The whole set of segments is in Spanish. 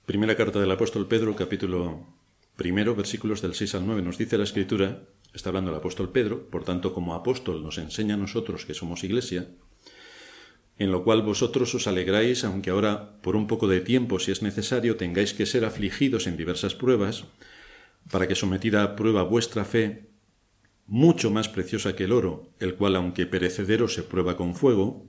Primera carta del apóstol Pedro, capítulo 1, versículos del 6 al 9. Nos dice la Escritura, está hablando el apóstol Pedro, por tanto, como apóstol nos enseña a nosotros que somos iglesia, en lo cual vosotros os alegráis, aunque ahora por un poco de tiempo, si es necesario, tengáis que ser afligidos en diversas pruebas, para que sometida a prueba vuestra fe, mucho más preciosa que el oro, el cual, aunque perecedero, se prueba con fuego,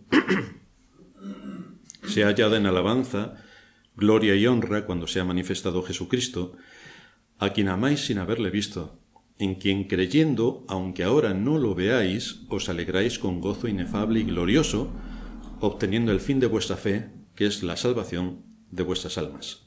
sea hallada en alabanza, gloria y honra cuando sea manifestado Jesucristo, a quien amáis sin haberle visto, en quien creyendo, aunque ahora no lo veáis, os alegráis con gozo inefable y glorioso, obteniendo el fin de vuestra fe, que es la salvación de vuestras almas.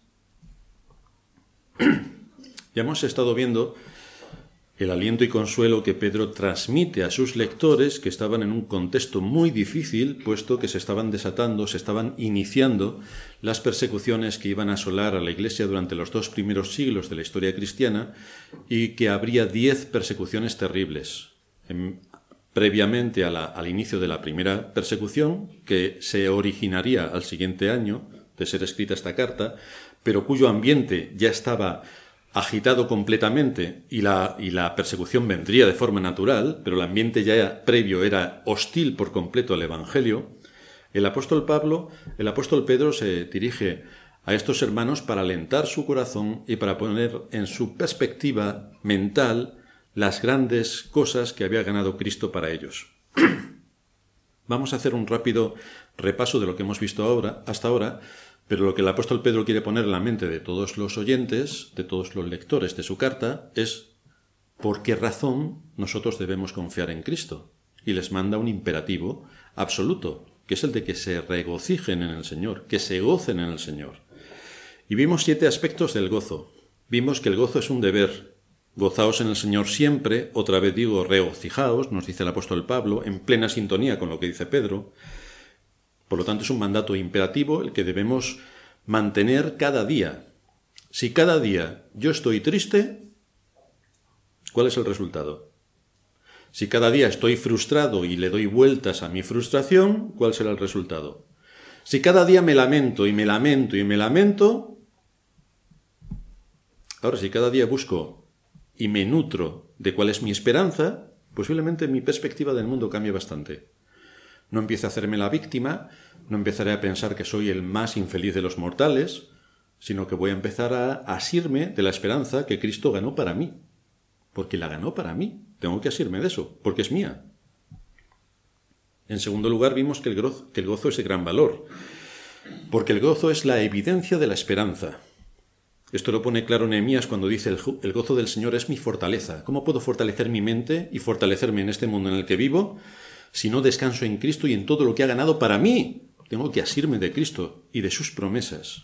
Ya hemos estado viendo el aliento y consuelo que Pedro transmite a sus lectores que estaban en un contexto muy difícil, puesto que se estaban desatando, se estaban iniciando las persecuciones que iban a asolar a la Iglesia durante los 2 primeros siglos de la historia cristiana y que habría 10 persecuciones terribles. Previamente al inicio de la primera persecución, que se originaría al siguiente año de ser escrita esta carta, pero cuyo ambiente ya estaba agitado completamente y la persecución vendría de forma natural, pero el ambiente ya previo era hostil por completo al Evangelio, el apóstol Pedro se dirige a estos hermanos para alentar su corazón y para poner en su perspectiva mental las grandes cosas que había ganado Cristo para ellos. Vamos a hacer un rápido repaso de lo que hemos visto hasta ahora, pero lo que el apóstol Pedro quiere poner en la mente de todos los oyentes, de todos los lectores de su carta, es por qué razón nosotros debemos confiar en Cristo. Y les manda un imperativo absoluto, que es el de que se regocijen en el Señor, que se gocen en el Señor. Y vimos 7 aspectos del gozo. Vimos que el gozo es un deber. Gozaos en el Señor siempre, otra vez digo, regocijaos, nos dice el apóstol Pablo, en plena sintonía con lo que dice Pedro. Por lo tanto, es un mandato imperativo el que debemos mantener cada día. Si cada día yo estoy triste, ¿cuál es el resultado? Si cada día estoy frustrado y le doy vueltas a mi frustración, ¿cuál será el resultado? Si cada día me lamento y me lamento y me lamento, ahora si cada día busco y me nutro de cuál es mi esperanza, posiblemente mi perspectiva del mundo cambie bastante. No empiezo a hacerme la víctima, no empezaré a pensar que soy el más infeliz de los mortales, sino que voy a empezar a asirme de la esperanza que Cristo ganó para mí. Porque la ganó para mí. Tengo que asirme de eso, porque es mía. En segundo lugar, vimos que el gozo es de gran valor, porque el gozo es la evidencia de la esperanza. Esto lo pone claro Nehemías cuando dice el gozo del Señor es mi fortaleza. ¿Cómo puedo fortalecer mi mente y fortalecerme en este mundo en el que vivo si no descanso en Cristo y en todo lo que ha ganado para mí? Tengo que asirme de Cristo y de sus promesas.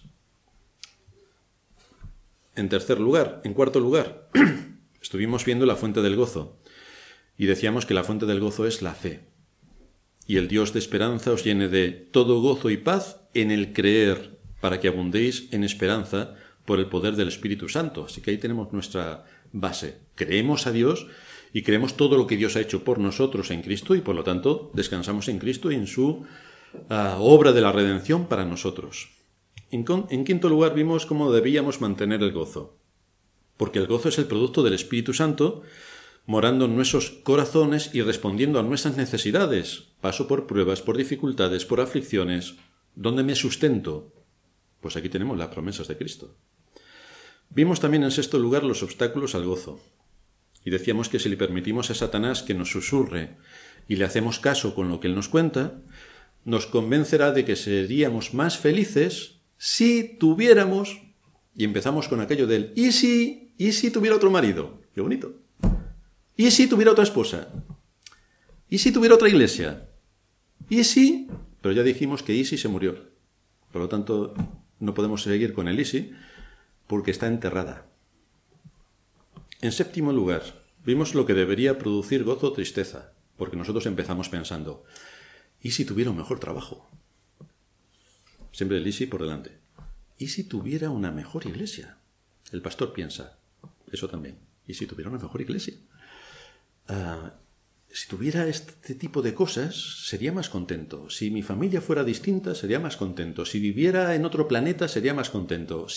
En cuarto lugar, estuvimos viendo la fuente del gozo y decíamos que la fuente del gozo es la fe. Y el Dios de esperanza os llene de todo gozo y paz en el creer, para que abundéis en esperanza por el poder del Espíritu Santo. Así que ahí tenemos nuestra base. Creemos a Dios y creemos todo lo que Dios ha hecho por nosotros en Cristo y por lo tanto descansamos en Cristo y en su obra de la redención para nosotros. En quinto lugar vimos cómo debíamos mantener el gozo. Porque el gozo es el producto del Espíritu Santo morando en nuestros corazones y respondiendo a nuestras necesidades. Paso por pruebas, por dificultades, por aflicciones. ¿Dónde me sustento? Pues aquí tenemos las promesas de Cristo. Vimos también en sexto lugar los obstáculos al gozo. Y decíamos que si le permitimos a Satanás que nos susurre y le hacemos caso con lo que él nos cuenta, nos convencerá de que seríamos más felices si tuviéramos, y empezamos con aquello del ¿y si tuviera otro marido? ¡Qué bonito! ¿Y si tuviera otra esposa? ¿Y si tuviera otra iglesia? ¿Y si? Pero ya dijimos que Isi se murió. Por lo tanto, no podemos seguir con el Isi porque está enterrada. En séptimo lugar, vimos lo que debería producir gozo o tristeza, porque nosotros empezamos pensando, ¿y si tuviera un mejor trabajo? Siempre el Isi por delante. ¿Y si tuviera una mejor iglesia? El pastor piensa, eso también. ¿Y si tuviera una mejor iglesia? si tuviera este tipo de cosas, sería más contento. Si mi familia fuera distinta, sería más contento. Si viviera en otro planeta, sería más contento.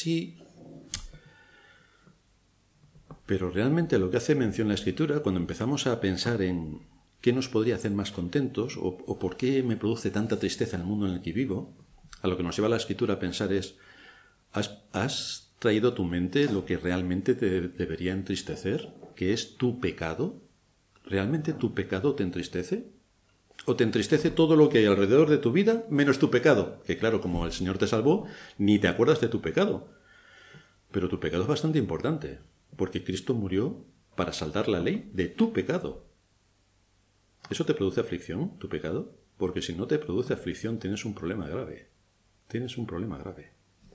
Pero realmente lo que hace mención la Escritura, cuando empezamos a pensar en qué nos podría hacer más contentos o por qué me produce tanta tristeza en el mundo en el que vivo, a lo que nos lleva la Escritura a pensar es, ¿has traído a tu mente lo que realmente te debería entristecer, que es tu pecado? ¿Realmente tu pecado te entristece? ¿O te entristece todo lo que hay alrededor de tu vida menos tu pecado? Que claro, como el Señor te salvó, ni te acuerdas de tu pecado. Pero tu pecado es bastante importante, porque Cristo murió para saldar la ley de tu pecado. ¿Eso te produce aflicción, tu pecado? Porque si no te produce aflicción, tienes un problema grave. Tienes un problema grave.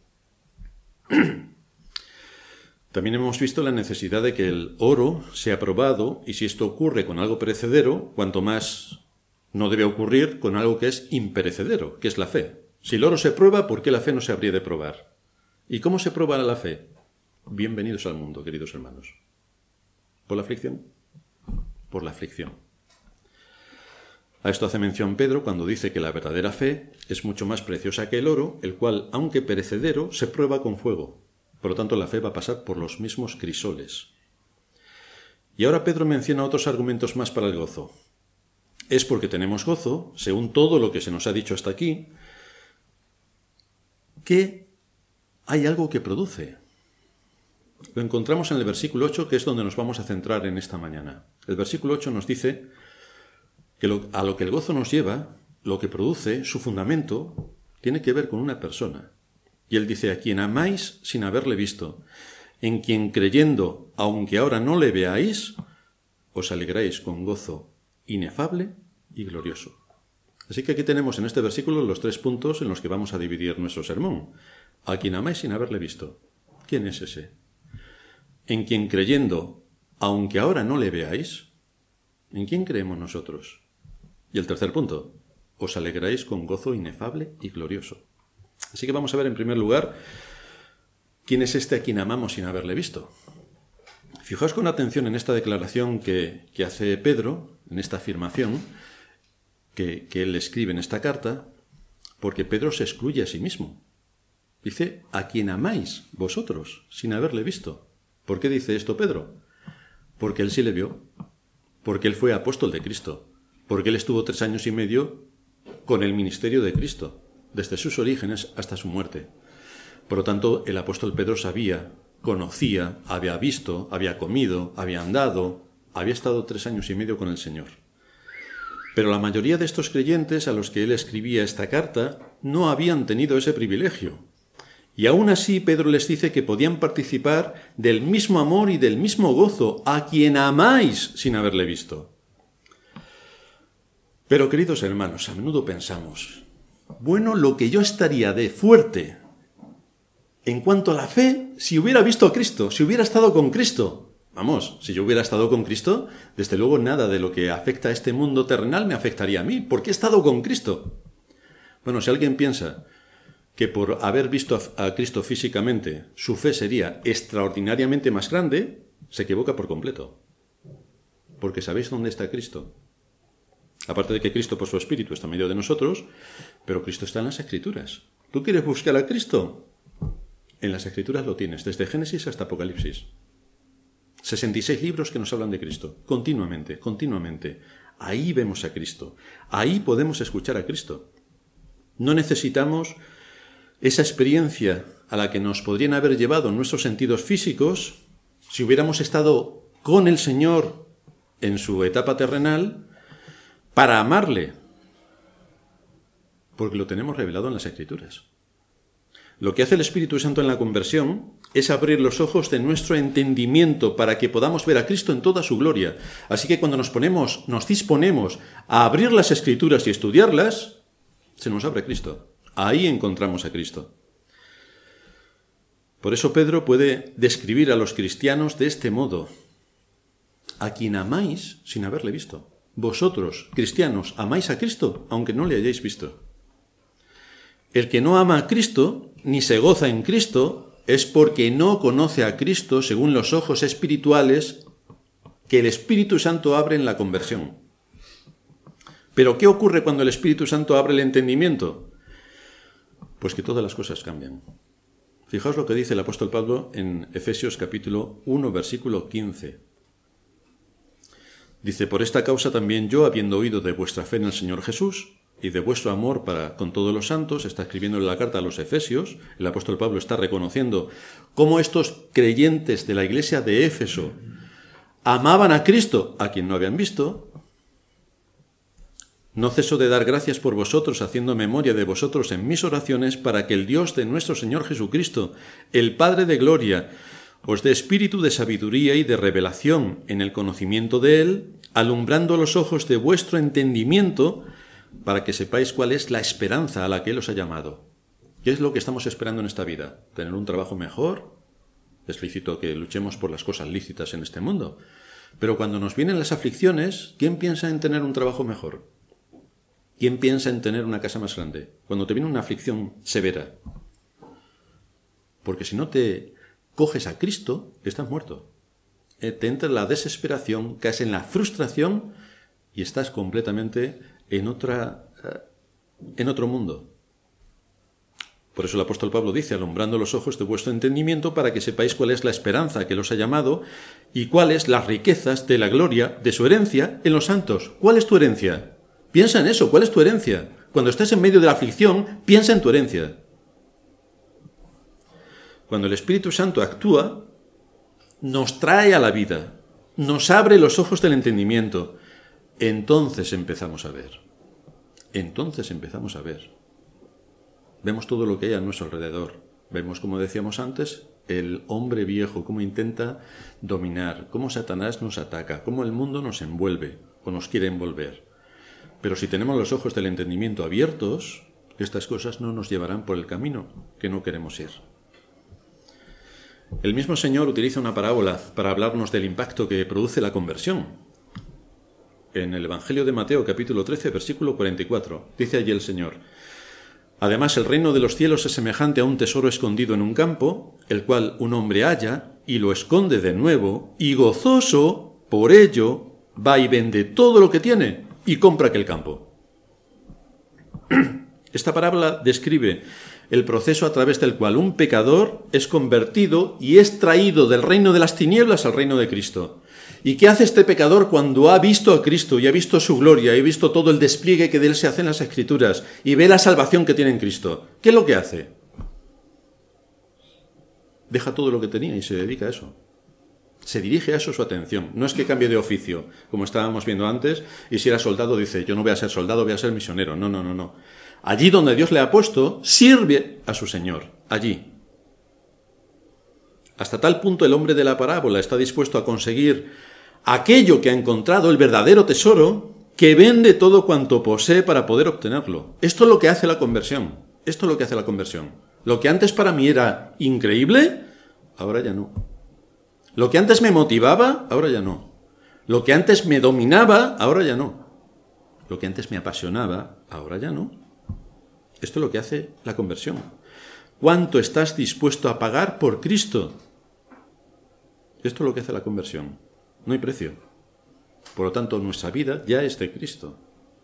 También hemos visto la necesidad de que el oro sea probado, y si esto ocurre con algo perecedero, cuanto más no debe ocurrir con algo que es imperecedero, que es la fe. Si el oro se prueba, ¿por qué la fe no se habría de probar? ¿Y cómo se prueba la fe? Bienvenidos al mundo, queridos hermanos. ¿Por la aflicción? Por la aflicción. A esto hace mención Pedro cuando dice que la verdadera fe es mucho más preciosa que el oro, el cual, aunque perecedero, se prueba con fuego. Por lo tanto, la fe va a pasar por los mismos crisoles. Y ahora Pedro menciona otros argumentos más para el gozo. Es porque tenemos gozo, según todo lo que se nos ha dicho hasta aquí, que hay algo que produce. Lo encontramos en el versículo 8, que es donde nos vamos a centrar en esta mañana. El versículo 8 nos dice que a lo que el gozo nos lleva, lo que produce, su fundamento, tiene que ver con una persona. Y él dice, a quien amáis sin haberle visto, en quien creyendo, aunque ahora no le veáis, os alegráis con gozo inefable y glorioso. Así que aquí tenemos en este versículo los 3 puntos en los que vamos a dividir nuestro sermón. A quien amáis sin haberle visto. ¿Quién es ese? En quien creyendo, aunque ahora no le veáis, ¿en quién creemos nosotros? Y el tercer punto, os alegráis con gozo inefable y glorioso. Así que vamos a ver en primer lugar quién es este a quien amamos sin haberle visto. Fijaos con atención en esta declaración que hace Pedro, en esta afirmación que él escribe en esta carta, porque Pedro se excluye a sí mismo. Dice, a quien amáis vosotros sin haberle visto. ¿Por qué dice esto Pedro? Porque él sí le vio, porque él fue apóstol de Cristo, porque él estuvo 3 años y medio con el ministerio de Cristo, desde sus orígenes hasta su muerte. Por lo tanto, el apóstol Pedro sabía, conocía, había visto, había comido, había andado, había estado 3 años y medio con el Señor. Pero la mayoría de estos creyentes a los que él escribía esta carta no habían tenido ese privilegio. Y aún así Pedro les dice que podían participar del mismo amor y del mismo gozo a quien amáis sin haberle visto. Pero, queridos hermanos, a menudo pensamos, bueno, lo que yo estaría de fuerte en cuanto a la fe si hubiera visto a Cristo, si hubiera estado con Cristo. Vamos, si yo hubiera estado con Cristo, desde luego nada de lo que afecta a este mundo terrenal me afectaría a mí, porque he estado con Cristo. Bueno, si alguien piensa que por haber visto a Cristo físicamente su fe sería extraordinariamente más grande, se equivoca por completo. Porque ¿sabéis dónde está Cristo? Aparte de que Cristo por su Espíritu está en medio de nosotros, pero Cristo está en las Escrituras. ¿Tú quieres buscar a Cristo? En las Escrituras lo tienes, desde Génesis hasta Apocalipsis. 66 libros que nos hablan de Cristo, continuamente, continuamente. Ahí vemos a Cristo, ahí podemos escuchar a Cristo. No necesitamos esa experiencia a la que nos podrían haber llevado nuestros sentidos físicos si hubiéramos estado con el Señor en su etapa terrenal para amarle, porque lo tenemos revelado en las Escrituras. Lo que hace el Espíritu Santo en la conversión es abrir los ojos de nuestro entendimiento para que podamos ver a Cristo en toda su gloria. Así que cuando nos disponemos a abrir las Escrituras y estudiarlas, se nos abre Cristo. Ahí encontramos a Cristo. Por eso Pedro puede describir a los cristianos de este modo: a quien amáis sin haberle visto. Vosotros, cristianos, amáis a Cristo, aunque no le hayáis visto. El que no ama a Cristo, ni se goza en Cristo, es porque no conoce a Cristo según los ojos espirituales que el Espíritu Santo abre en la conversión. ¿Pero qué ocurre cuando el Espíritu Santo abre el entendimiento? Pues que todas las cosas cambian. Fijaos lo que dice el apóstol Pablo en Efesios capítulo 1, versículo 15. Dice: por esta causa también yo, habiendo oído de vuestra fe en el Señor Jesús y de vuestro amor para con todos los santos, está escribiéndole la carta a los Efesios, el apóstol Pablo está reconociendo cómo estos creyentes de la iglesia de Éfeso amaban a Cristo, a quien no habían visto. No ceso de dar gracias por vosotros, haciendo memoria de vosotros en mis oraciones, para que el Dios de nuestro Señor Jesucristo, el Padre de gloria, os dé espíritu de sabiduría y de revelación en el conocimiento de Él, alumbrando los ojos de vuestro entendimiento, para que sepáis cuál es la esperanza a la que Él os ha llamado. ¿Qué es lo que estamos esperando en esta vida? ¿Tener un trabajo mejor? Es lícito que luchemos por las cosas lícitas en este mundo. Pero cuando nos vienen las aflicciones, ¿quién piensa en tener un trabajo mejor? ¿Quién piensa en tener una casa más grande? Cuando te viene una aflicción severa. Porque si no te coges a Cristo, estás muerto. Te entra la desesperación, caes en la frustración y estás completamente en otro mundo. Por eso el apóstol Pablo dice: alumbrando los ojos de vuestro entendimiento, para que sepáis cuál es la esperanza que los ha llamado y cuáles las riquezas de la gloria de su herencia en los santos. ¿Cuál es tu herencia? Piensa en eso, ¿cuál es tu herencia? Cuando estés en medio de la aflicción, piensa en tu herencia. Cuando el Espíritu Santo actúa, nos trae a la vida, nos abre los ojos del entendimiento. Entonces empezamos a ver. Entonces empezamos a ver. Vemos todo lo que hay a nuestro alrededor. Vemos, como decíamos antes, el hombre viejo, cómo intenta dominar, cómo Satanás nos ataca, cómo el mundo nos envuelve o nos quiere envolver. Pero si tenemos los ojos del entendimiento abiertos, estas cosas no nos llevarán por el camino que no queremos ir. El mismo Señor utiliza una parábola para hablarnos del impacto que produce la conversión. En el Evangelio de Mateo, capítulo 13, versículo 44, dice allí el Señor: además, el reino de los cielos es semejante a un tesoro escondido en un campo, el cual un hombre halla y lo esconde de nuevo, y gozoso por ello va y vende todo lo que tiene y compra aquel campo. Esta parábola describe el proceso a través del cual un pecador es convertido y es traído del reino de las tinieblas al reino de Cristo. ¿Y qué hace este pecador cuando ha visto a Cristo y ha visto su gloria y ha visto todo el despliegue que de él se hace en las Escrituras y ve la salvación que tiene en Cristo? ¿Qué es lo que hace? Deja todo lo que tenía y se dedica a eso. Se dirige a eso su atención. No es que cambie de oficio, como estábamos viendo antes, y si era soldado dice: yo no voy a ser soldado, voy a ser misionero. No. Allí donde Dios le ha puesto, sirve a su Señor. Allí. Hasta tal punto el hombre de la parábola está dispuesto a conseguir aquello que ha encontrado, el verdadero tesoro, que vende todo cuanto posee para poder obtenerlo. Esto es lo que hace la conversión. Esto es lo que hace la conversión. Lo que antes para mí era increíble, ahora ya no. Lo que antes me motivaba, ahora ya no. Lo que antes me dominaba, ahora ya no. Lo que antes me apasionaba, ahora ya no. Esto es lo que hace la conversión. ¿Cuánto estás dispuesto a pagar por Cristo? Esto es lo que hace la conversión. No hay precio. Por lo tanto, nuestra vida ya es de Cristo.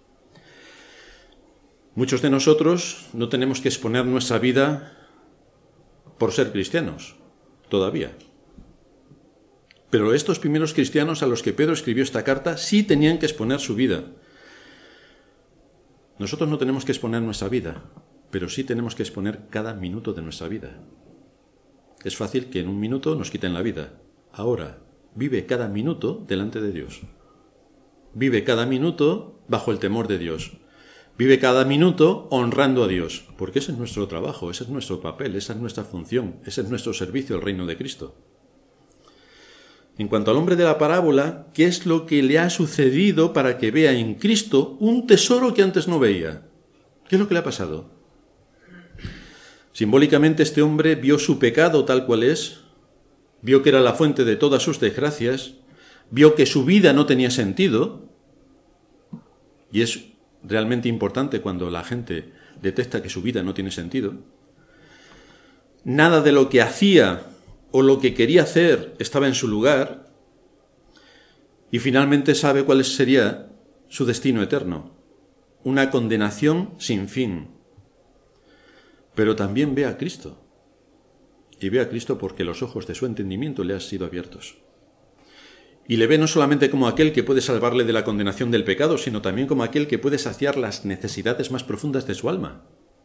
Muchos de nosotros no tenemos que exponer nuestra vida por ser cristianos, todavía. Pero estos primeros cristianos a los que Pedro escribió esta carta sí tenían que exponer su vida. Nosotros no tenemos que exponer nuestra vida, pero sí tenemos que exponer cada minuto de nuestra vida. Es fácil que en un minuto nos quiten la vida. Ahora, vive cada minuto delante de Dios. Vive cada minuto bajo el temor de Dios. Vive cada minuto honrando a Dios, porque ese es nuestro trabajo, ese es nuestro papel, esa es nuestra función, ese es nuestro servicio al reino de Cristo. En cuanto al hombre de la parábola, ¿qué es lo que le ha sucedido para que vea en Cristo un tesoro que antes no veía? ¿Qué es lo que le ha pasado? Simbólicamente, este hombre vio su pecado tal cual es, vio que era la fuente de todas sus desgracias, vio que su vida no tenía sentido, y es realmente importante cuando la gente detecta que su vida no tiene sentido. Nada de lo que hacía o lo que quería hacer estaba en su lugar, y finalmente sabe cuál sería su destino eterno. una condenación sin fin. Pero también ve a Cristo. Y ve a Cristo porque los ojos de su entendimiento le han sido abiertos. Y le ve no solamente como aquel que puede salvarle de la condenación del pecado, sino también como aquel que puede saciar las necesidades más profundas de su alma.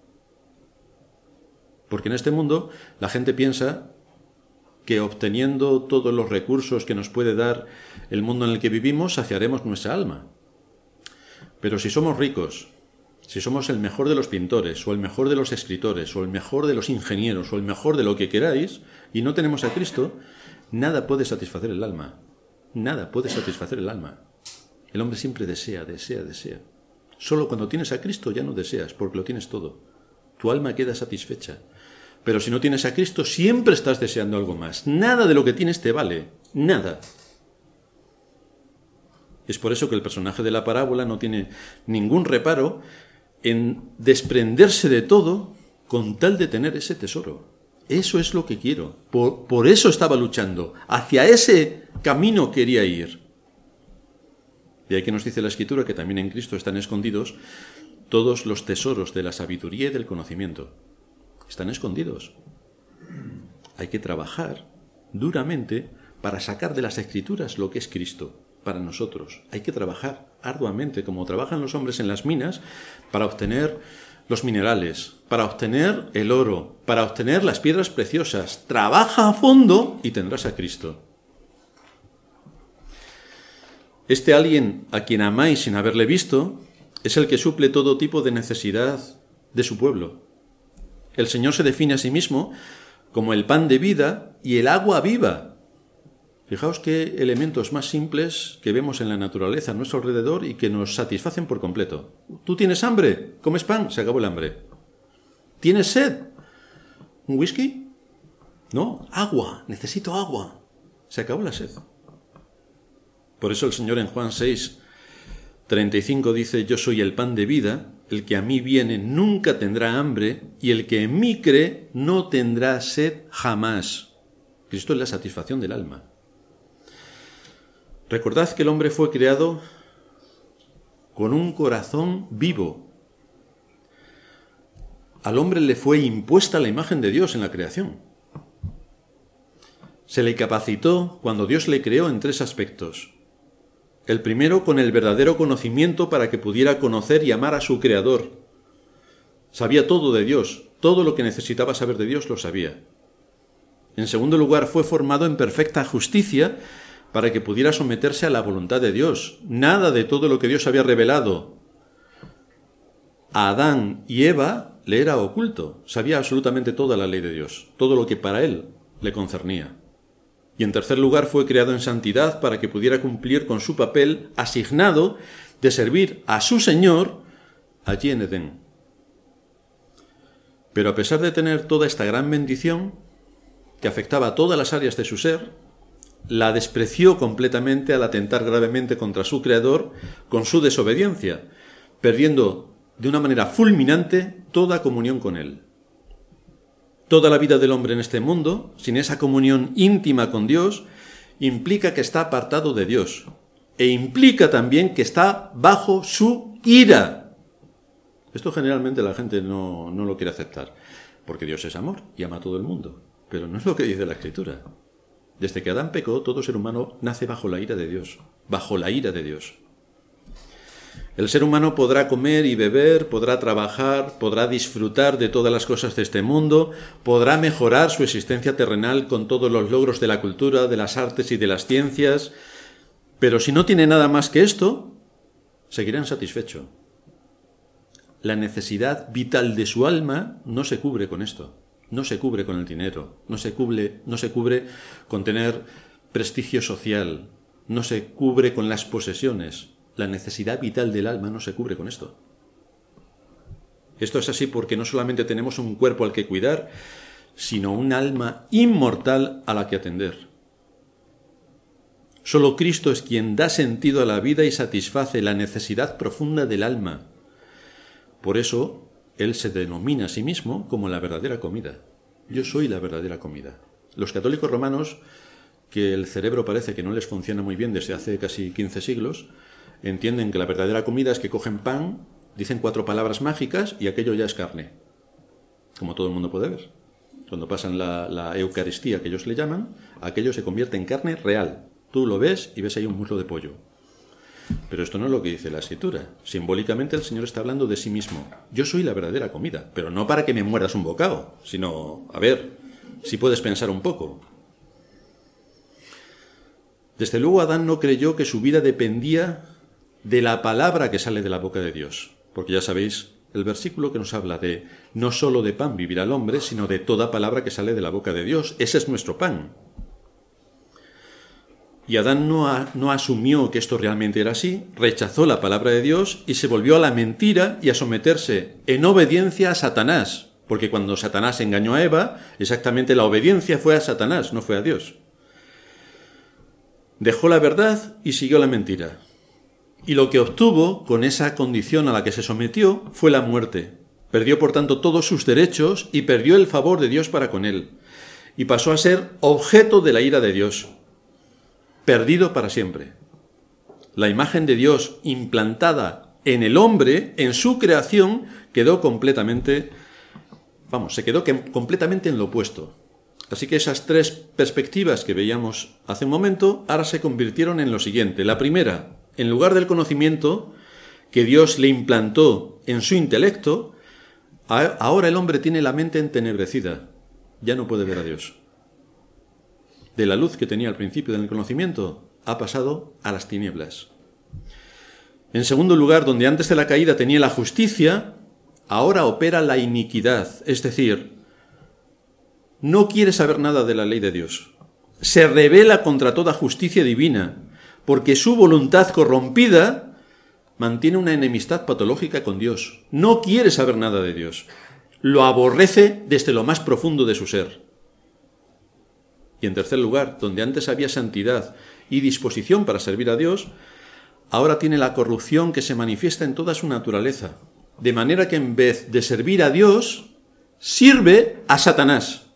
Porque en este mundo la gente piensa que obteniendo todos los recursos que nos puede dar el mundo en el que vivimos, saciaremos nuestra alma. Pero si somos ricos, si somos el mejor de los pintores, o el mejor de los escritores, o el mejor de los ingenieros, o el mejor de lo que queráis, y no tenemos a Cristo, nada puede satisfacer el alma. Nada puede satisfacer el alma. El hombre siempre desea, desea, desea. Solo cuando tienes a Cristo ya no deseas, porque lo tienes todo. Tu alma queda satisfecha. Pero si no tienes a Cristo, siempre estás deseando algo más. Nada de lo que tienes te vale. Nada. Es por eso que el personaje de la parábola no tiene ningún reparo en desprenderse de todo con tal de tener ese tesoro. Eso es lo que quiero. Por eso estaba luchando. Hacia ese camino quería ir. De ahí que nos dice la Escritura que también en Cristo están escondidos todos los tesoros de la sabiduría y del conocimiento. Están escondidos. Hay que trabajar duramente para sacar de las Escrituras lo que es Cristo para nosotros. Hay que trabajar arduamente, como trabajan los hombres en las minas, para obtener los minerales, para obtener el oro, para obtener las piedras preciosas. Trabaja a fondo y tendrás a Cristo. Este alguien a quien amáis sin haberle visto es el que suple todo tipo de necesidad de su pueblo. El Señor se define a sí mismo como el pan de vida y el agua viva. Fijaos qué elementos más simples que vemos en la naturaleza a nuestro alrededor y que nos satisfacen por completo. ¿Tú tienes hambre? ¿Comes pan? Se acabó el hambre. ¿Tienes sed? ¿Un whisky? No, agua. Necesito agua. Se acabó la sed. Por eso el Señor en Juan 6:35 dice: yo soy el pan de vida, el que a mí viene nunca tendrá hambre, y el que en mí cree no tendrá sed jamás. Cristo es la satisfacción del alma. Recordad que el hombre fue creado con un corazón vivo. Al hombre le fue impuesta la imagen de Dios en la creación. Se le capacitó cuando Dios le creó en 3 aspectos. El primero, con el verdadero conocimiento para que pudiera conocer y amar a su Creador. Sabía todo de Dios, todo lo que necesitaba saber de Dios lo sabía. En segundo lugar, fue formado en perfecta justicia para que pudiera someterse a la voluntad de Dios. Nada de todo lo que Dios había revelado a Adán y Eva le era oculto. Sabía absolutamente toda la ley de Dios, todo lo que para él le concernía. Y en tercer lugar, fue creado en santidad para que pudiera cumplir con su papel asignado de servir a su Señor allí en Edén. Pero a pesar de tener toda esta gran bendición, que afectaba a todas las áreas de su ser, la despreció completamente al atentar gravemente contra su Creador con su desobediencia, perdiendo de una manera fulminante toda comunión con él. Toda la vida del hombre en este mundo, sin esa comunión íntima con Dios, implica que está apartado de Dios, e implica también que está bajo su ira. Esto generalmente la gente no lo quiere aceptar, porque Dios es amor y ama a todo el mundo, pero no es lo que dice la Escritura. Desde que Adán pecó, todo ser humano nace bajo la ira de Dios, bajo la ira de Dios. El ser humano podrá comer y beber, podrá trabajar, podrá disfrutar de todas las cosas de este mundo, podrá mejorar su existencia terrenal con todos los logros de la cultura, de las artes y de las ciencias, pero si no tiene nada más que esto, seguirá insatisfecho. La necesidad vital de su alma no se cubre con esto, no se cubre con el dinero, no se cubre con tener prestigio social, no se cubre con las posesiones. La necesidad vital del alma no se cubre con esto. Esto es así porque no solamente tenemos un cuerpo al que cuidar, sino un alma inmortal a la que atender. Solo Cristo es quien da sentido a la vida y satisface la necesidad profunda del alma. Por eso, Él se denomina a sí mismo como la verdadera comida. Yo soy la verdadera comida. Los católicos romanos, que el cerebro parece que no les funciona muy bien desde hace casi 15 siglos, entienden que la verdadera comida es que cogen pan, Dicen 4 palabras mágicas y aquello ya es carne, como todo el mundo puede ver. Cuando pasan la Eucaristía, que ellos le llaman, aquello se convierte en carne real. Tú lo ves y ves ahí un muslo de pollo. Pero esto no es lo que dice la Escritura. Simbólicamente el Señor está hablando de sí mismo. Yo soy la verdadera comida, pero no para que me muerdas un bocado, sino, a ver, si puedes pensar un poco. Desde luego Adán no creyó que su vida dependía de la palabra que sale de la boca de Dios. Porque ya sabéis el versículo que nos habla de no solo de pan vivirá el hombre, sino de toda palabra que sale de la boca de Dios. Ese es nuestro pan. Y Adán no asumió que esto realmente era así, rechazó la palabra de Dios y se volvió a la mentira y a someterse en obediencia a Satanás. Porque cuando Satanás engañó a Eva, exactamente la obediencia fue a Satanás, no fue a Dios. Dejó la verdad y siguió la mentira. Y lo que obtuvo con esa condición a la que se sometió fue la muerte. Perdió por tanto todos sus derechos y perdió el favor de Dios para con él. Y pasó a ser objeto de la ira de Dios. Perdido para siempre. La imagen de Dios implantada en el hombre, en su creación, quedó completamente, completamente en lo opuesto. Así que esas 3 perspectivas que veíamos hace un momento, ahora se convirtieron en lo siguiente. La primera, en lugar del conocimiento que Dios le implantó en su intelecto, ahora el hombre tiene la mente entenebrecida. Ya no puede ver a Dios. De la luz que tenía al principio del conocimiento, ha pasado a las tinieblas. En segundo lugar, donde antes de la caída tenía la justicia, ahora opera la iniquidad, es decir, no quiere saber nada de la ley de Dios. Se rebela contra toda justicia divina, porque su voluntad corrompida mantiene una enemistad patológica con Dios. No quiere saber nada de Dios. Lo aborrece desde lo más profundo de su ser. Y en tercer lugar, donde antes había santidad y disposición para servir a Dios, ahora tiene la corrupción que se manifiesta en toda su naturaleza. De manera que en vez de servir a Dios, sirve a Satanás.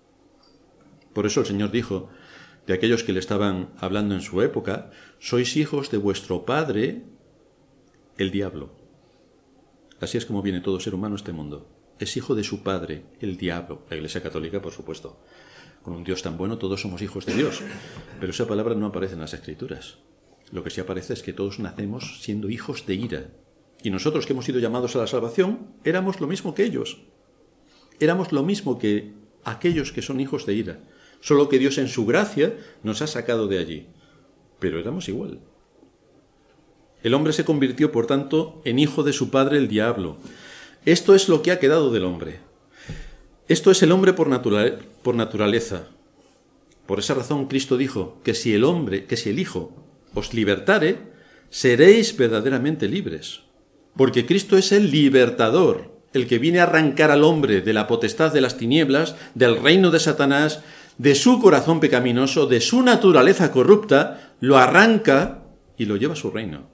Por eso el Señor dijo de aquellos que le estaban hablando en su época, sois hijos de vuestro padre, el diablo. Así es como viene todo ser humano a este mundo. Es hijo de su padre, el diablo. La Iglesia Católica, por supuesto. Con un Dios tan bueno, todos somos hijos de Dios. Pero esa palabra no aparece en las Escrituras. Lo que sí aparece es que todos nacemos siendo hijos de ira. Y nosotros que hemos sido llamados a la salvación, éramos lo mismo que ellos. Éramos lo mismo que aquellos que son hijos de ira. Solo que Dios en su gracia nos ha sacado de allí. Pero éramos igual. El hombre se convirtió, por tanto, en hijo de su padre, el diablo. Esto es lo que ha quedado del hombre. Esto es el hombre por naturaleza. Por esa razón Cristo dijo que si el Hijo os libertare, seréis verdaderamente libres. Porque Cristo es el libertador, el que viene a arrancar al hombre de la potestad de las tinieblas, del reino de Satanás, de su corazón pecaminoso, de su naturaleza corrupta, lo arranca y lo lleva a su reino.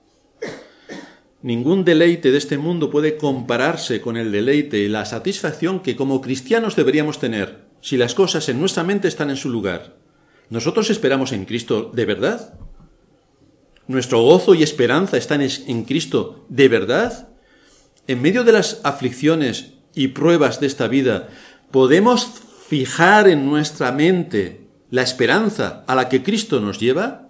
Ningún deleite de este mundo puede compararse con el deleite y la satisfacción que como cristianos deberíamos tener si las cosas en nuestra mente están en su lugar. ¿Nosotros esperamos en Cristo de verdad? ¿Nuestro gozo y esperanza están en Cristo de verdad? En medio de las aflicciones y pruebas de esta vida, ¿podemos fijar en nuestra mente la esperanza a la que Cristo nos lleva?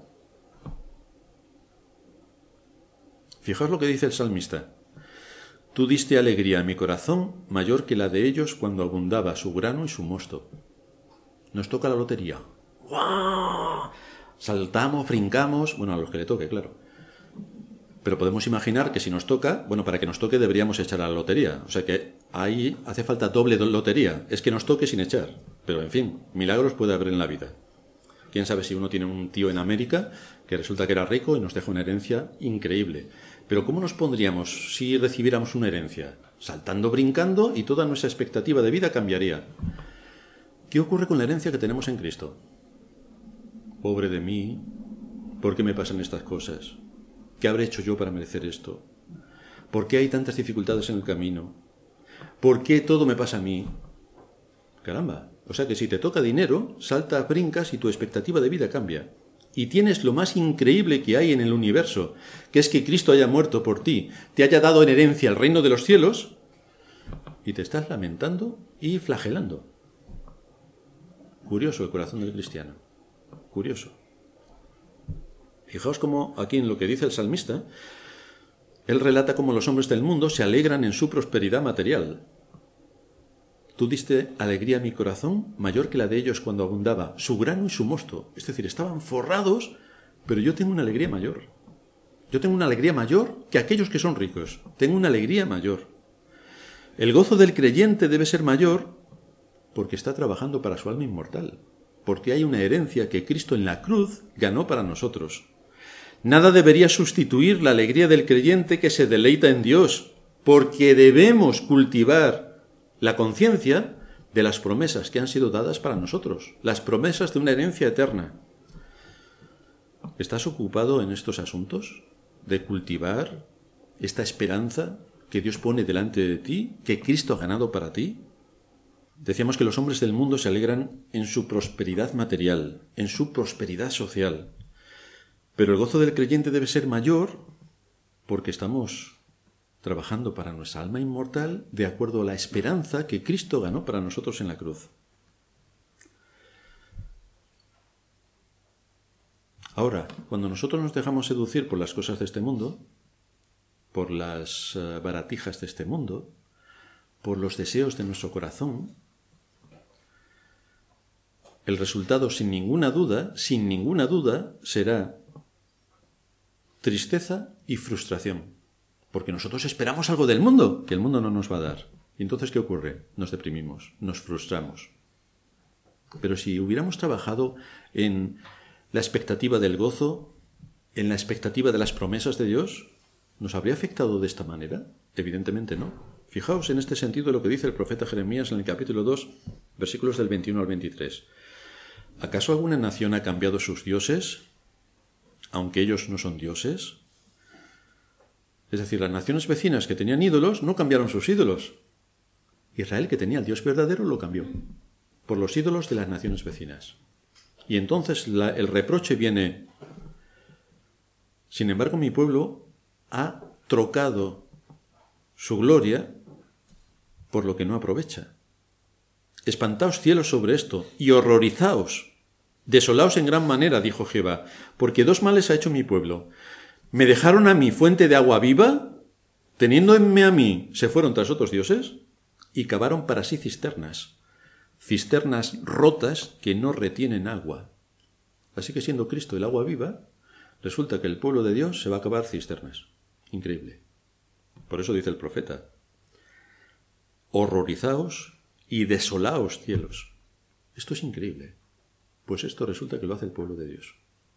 Fijaos lo que dice el salmista. Tú diste alegría a mi corazón mayor que la de ellos cuando abundaba su grano y su mosto. Nos toca la lotería. ¡Guau! Saltamos, brincamos, bueno, a los que le toque, claro. Pero podemos imaginar que si nos toca, bueno, para que nos toque deberíamos echar a la lotería. O sea que ahí hace falta doble lotería. Es que nos toque sin echar. Pero en fin, milagros puede haber en la vida. Quién sabe si uno tiene un tío en América que resulta que era rico y nos deja una herencia increíble. Pero ¿cómo nos pondríamos si recibiéramos una herencia? Saltando, brincando y toda nuestra expectativa de vida cambiaría. ¿Qué ocurre con la herencia que tenemos en Cristo? Pobre de mí, ¿por qué me pasan estas cosas? ¿Qué habré hecho yo para merecer esto? ¿Por qué hay tantas dificultades en el camino? ¿Por qué todo me pasa a mí? Caramba, o sea que si te toca dinero, saltas, brincas y tu expectativa de vida cambia. y tienes lo más increíble que hay en el universo, que es que Cristo haya muerto por ti, te haya dado en herencia el reino de los cielos, y te estás lamentando y flagelando. Curioso el corazón del cristiano. Curioso. Fijaos cómo aquí en lo que dice el salmista, él relata cómo los hombres del mundo se alegran en su prosperidad material. Tú diste alegría a mi corazón mayor que la de ellos cuando abundaba su grano y su mosto. Es decir, estaban forrados, pero yo tengo una alegría mayor. Yo tengo una alegría mayor que aquellos que son ricos. Tengo una alegría mayor. El gozo del creyente debe ser mayor porque está trabajando para su alma inmortal, porque hay una herencia que Cristo en la cruz ganó para nosotros. Nada debería sustituir la alegría del creyente que se deleita en Dios, porque debemos cultivar la conciencia de las promesas que han sido dadas para nosotros, las promesas de una herencia eterna. ¿Estás ocupado en estos asuntos de cultivar esta esperanza que Dios pone delante de ti, que Cristo ha ganado para ti? Decíamos que los hombres del mundo se alegran en su prosperidad material, en su prosperidad social. Pero el gozo del creyente debe ser mayor porque estamos trabajando para nuestra alma inmortal de acuerdo a la esperanza que Cristo ganó para nosotros en la cruz. Ahora, cuando nosotros nos dejamos seducir por las cosas de este mundo, por las baratijas de este mundo, por los deseos de nuestro corazón, el resultado sin ninguna duda, será tristeza y frustración. Porque nosotros esperamos algo del mundo que el mundo no nos va a dar. ¿Y entonces qué ocurre? Nos deprimimos, nos frustramos. Pero si hubiéramos trabajado en la expectativa del gozo, en la expectativa de las promesas de Dios, ¿nos habría afectado de esta manera? Evidentemente no. Fijaos en este sentido lo que dice el profeta Jeremías en el capítulo 2, versículos del 21 al 23. ¿Acaso alguna nación ha cambiado sus dioses, aunque ellos no son dioses? Es decir, las naciones vecinas que tenían ídolos no cambiaron sus ídolos. Israel, que tenía el Dios verdadero, lo cambió por los ídolos de las naciones vecinas. Y entonces el reproche viene: sin embargo, mi pueblo ha trocado su gloria por lo que no aprovecha. Espantaos cielos sobre esto y horrorizaos. Desolaos en gran manera, dijo Jehová, porque dos males ha hecho mi pueblo. Me dejaron a mí fuente de agua viva, teniéndome a mí, se fueron tras otros dioses y cavaron para sí cisternas rotas que no retienen agua. Así que siendo Cristo el agua viva, resulta que el pueblo de Dios se va a cavar cisternas. Increíble. Por eso dice el profeta: horrorizaos y desolaos cielos. Esto es increíble. Pues esto resulta que lo hace el pueblo de Dios.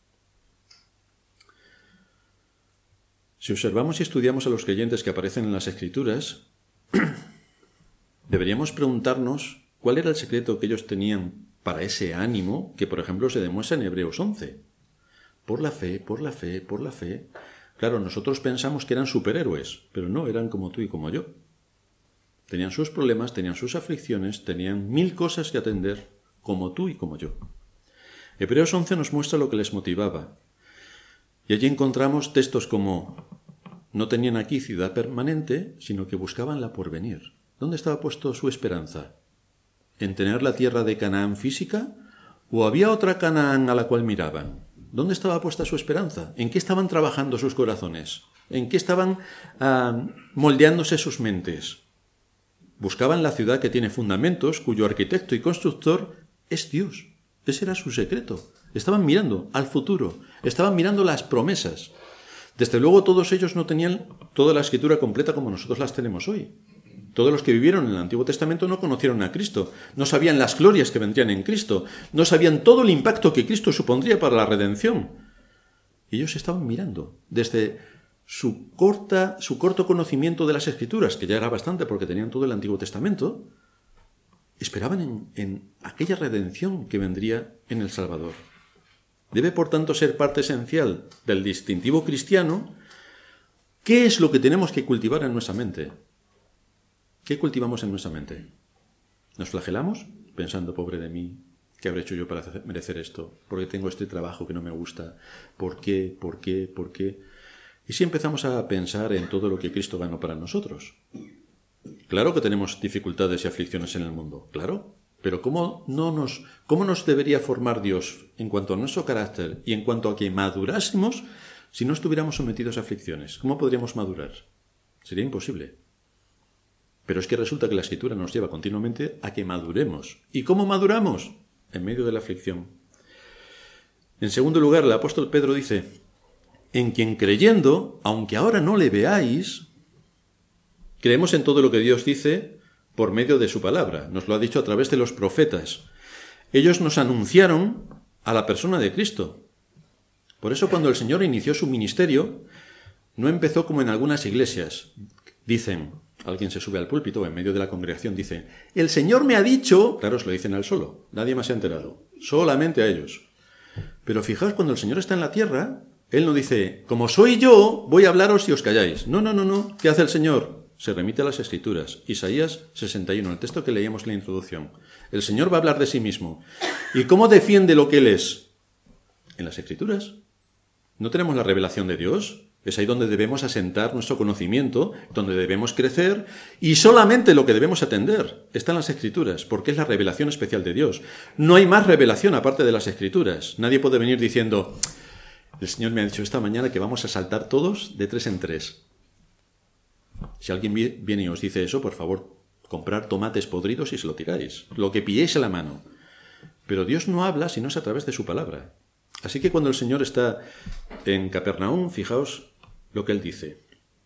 Si observamos y estudiamos a los creyentes que aparecen en las Escrituras, deberíamos preguntarnos cuál era el secreto que ellos tenían para ese ánimo que, por ejemplo, se demuestra en Hebreos 11. Por la fe, por la fe, por la fe. Claro, nosotros pensamos que eran superhéroes, pero no, eran como tú y como yo. Tenían sus problemas, tenían sus aflicciones, tenían 1000 cosas que atender, como tú y como yo. Hebreos 11 nos muestra lo que les motivaba. Y allí encontramos textos como: no tenían aquí ciudad permanente, sino que buscaban la porvenir. ¿Dónde estaba puesto su esperanza? ¿En tener la tierra de Canaán física? ¿O había otra Canaán a la cual miraban? ¿Dónde estaba puesta su esperanza? ¿En qué estaban trabajando sus corazones? ¿En qué estaban moldeándose sus mentes? Buscaban la ciudad que tiene fundamentos, cuyo arquitecto y constructor es Dios. Ese era su secreto. Estaban mirando al futuro, estaban mirando las promesas. Desde luego todos ellos no tenían toda la Escritura completa como nosotros las tenemos hoy. Todos los que vivieron en el Antiguo Testamento no conocieron a Cristo, no sabían las glorias que vendrían en Cristo, no sabían todo el impacto que Cristo supondría para la redención. Ellos estaban mirando desde su corto conocimiento de las Escrituras, que ya era bastante porque tenían todo el Antiguo Testamento, esperaban en aquella redención que vendría en el Salvador. Debe, por tanto, ser parte esencial del distintivo cristiano. ¿Qué es lo que tenemos que cultivar en nuestra mente? ¿Qué cultivamos en nuestra mente? ¿Nos flagelamos pensando: pobre de mí, ¿Qué habré hecho yo para merecer esto? ¿Por qué tengo este trabajo que no me gusta? ¿Por qué? ¿Por qué? ¿Por qué? Y si empezamos a pensar en todo lo que Cristo ganó para nosotros. Claro que tenemos dificultades y aflicciones en el mundo, claro. Pero ¿cómo nos debería formar Dios en cuanto a nuestro carácter y en cuanto a que madurásemos si no estuviéramos sometidos a aflicciones? ¿Cómo podríamos madurar? Sería imposible. Pero es que resulta que la Escritura nos lleva continuamente a que maduremos. ¿Y cómo maduramos? En medio de la aflicción. En segundo lugar, el apóstol Pedro dice, en quien creyendo, aunque ahora no le veáis, creemos en todo lo que Dios dice por medio de su palabra. Nos lo ha dicho a través de los profetas. Ellos nos anunciaron a la persona de Cristo. Por eso cuando el Señor inició su ministerio, no empezó como en algunas iglesias. Dicen, alguien se sube al púlpito en medio de la congregación, dice, el Señor me ha dicho, claro, se lo dicen al solo, nadie más se ha enterado, solamente a ellos. Pero fijaos, cuando el Señor está en la tierra, Él no dice, como soy yo, voy a hablaros y os calláis. No. ¿Qué hace el Señor? Se remite a las Escrituras. Isaías 61, el texto que leíamos en la introducción. El Señor va a hablar de sí mismo. ¿Y cómo defiende lo que Él es? En las Escrituras. ¿No tenemos la revelación de Dios? Es ahí donde debemos asentar nuestro conocimiento, donde debemos crecer, y solamente lo que debemos atender está en las Escrituras, porque es la revelación especial de Dios. No hay más revelación aparte de las Escrituras. Nadie puede venir diciendo, el Señor me ha dicho esta mañana que vamos a saltar todos de 3 en 3. Si alguien viene y os dice eso, por favor, comprar tomates podridos y se lo tiráis. Lo que pilléis a la mano. Pero Dios no habla si no es a través de su palabra. Así que cuando el Señor está en Capernaum, fijaos lo que Él dice.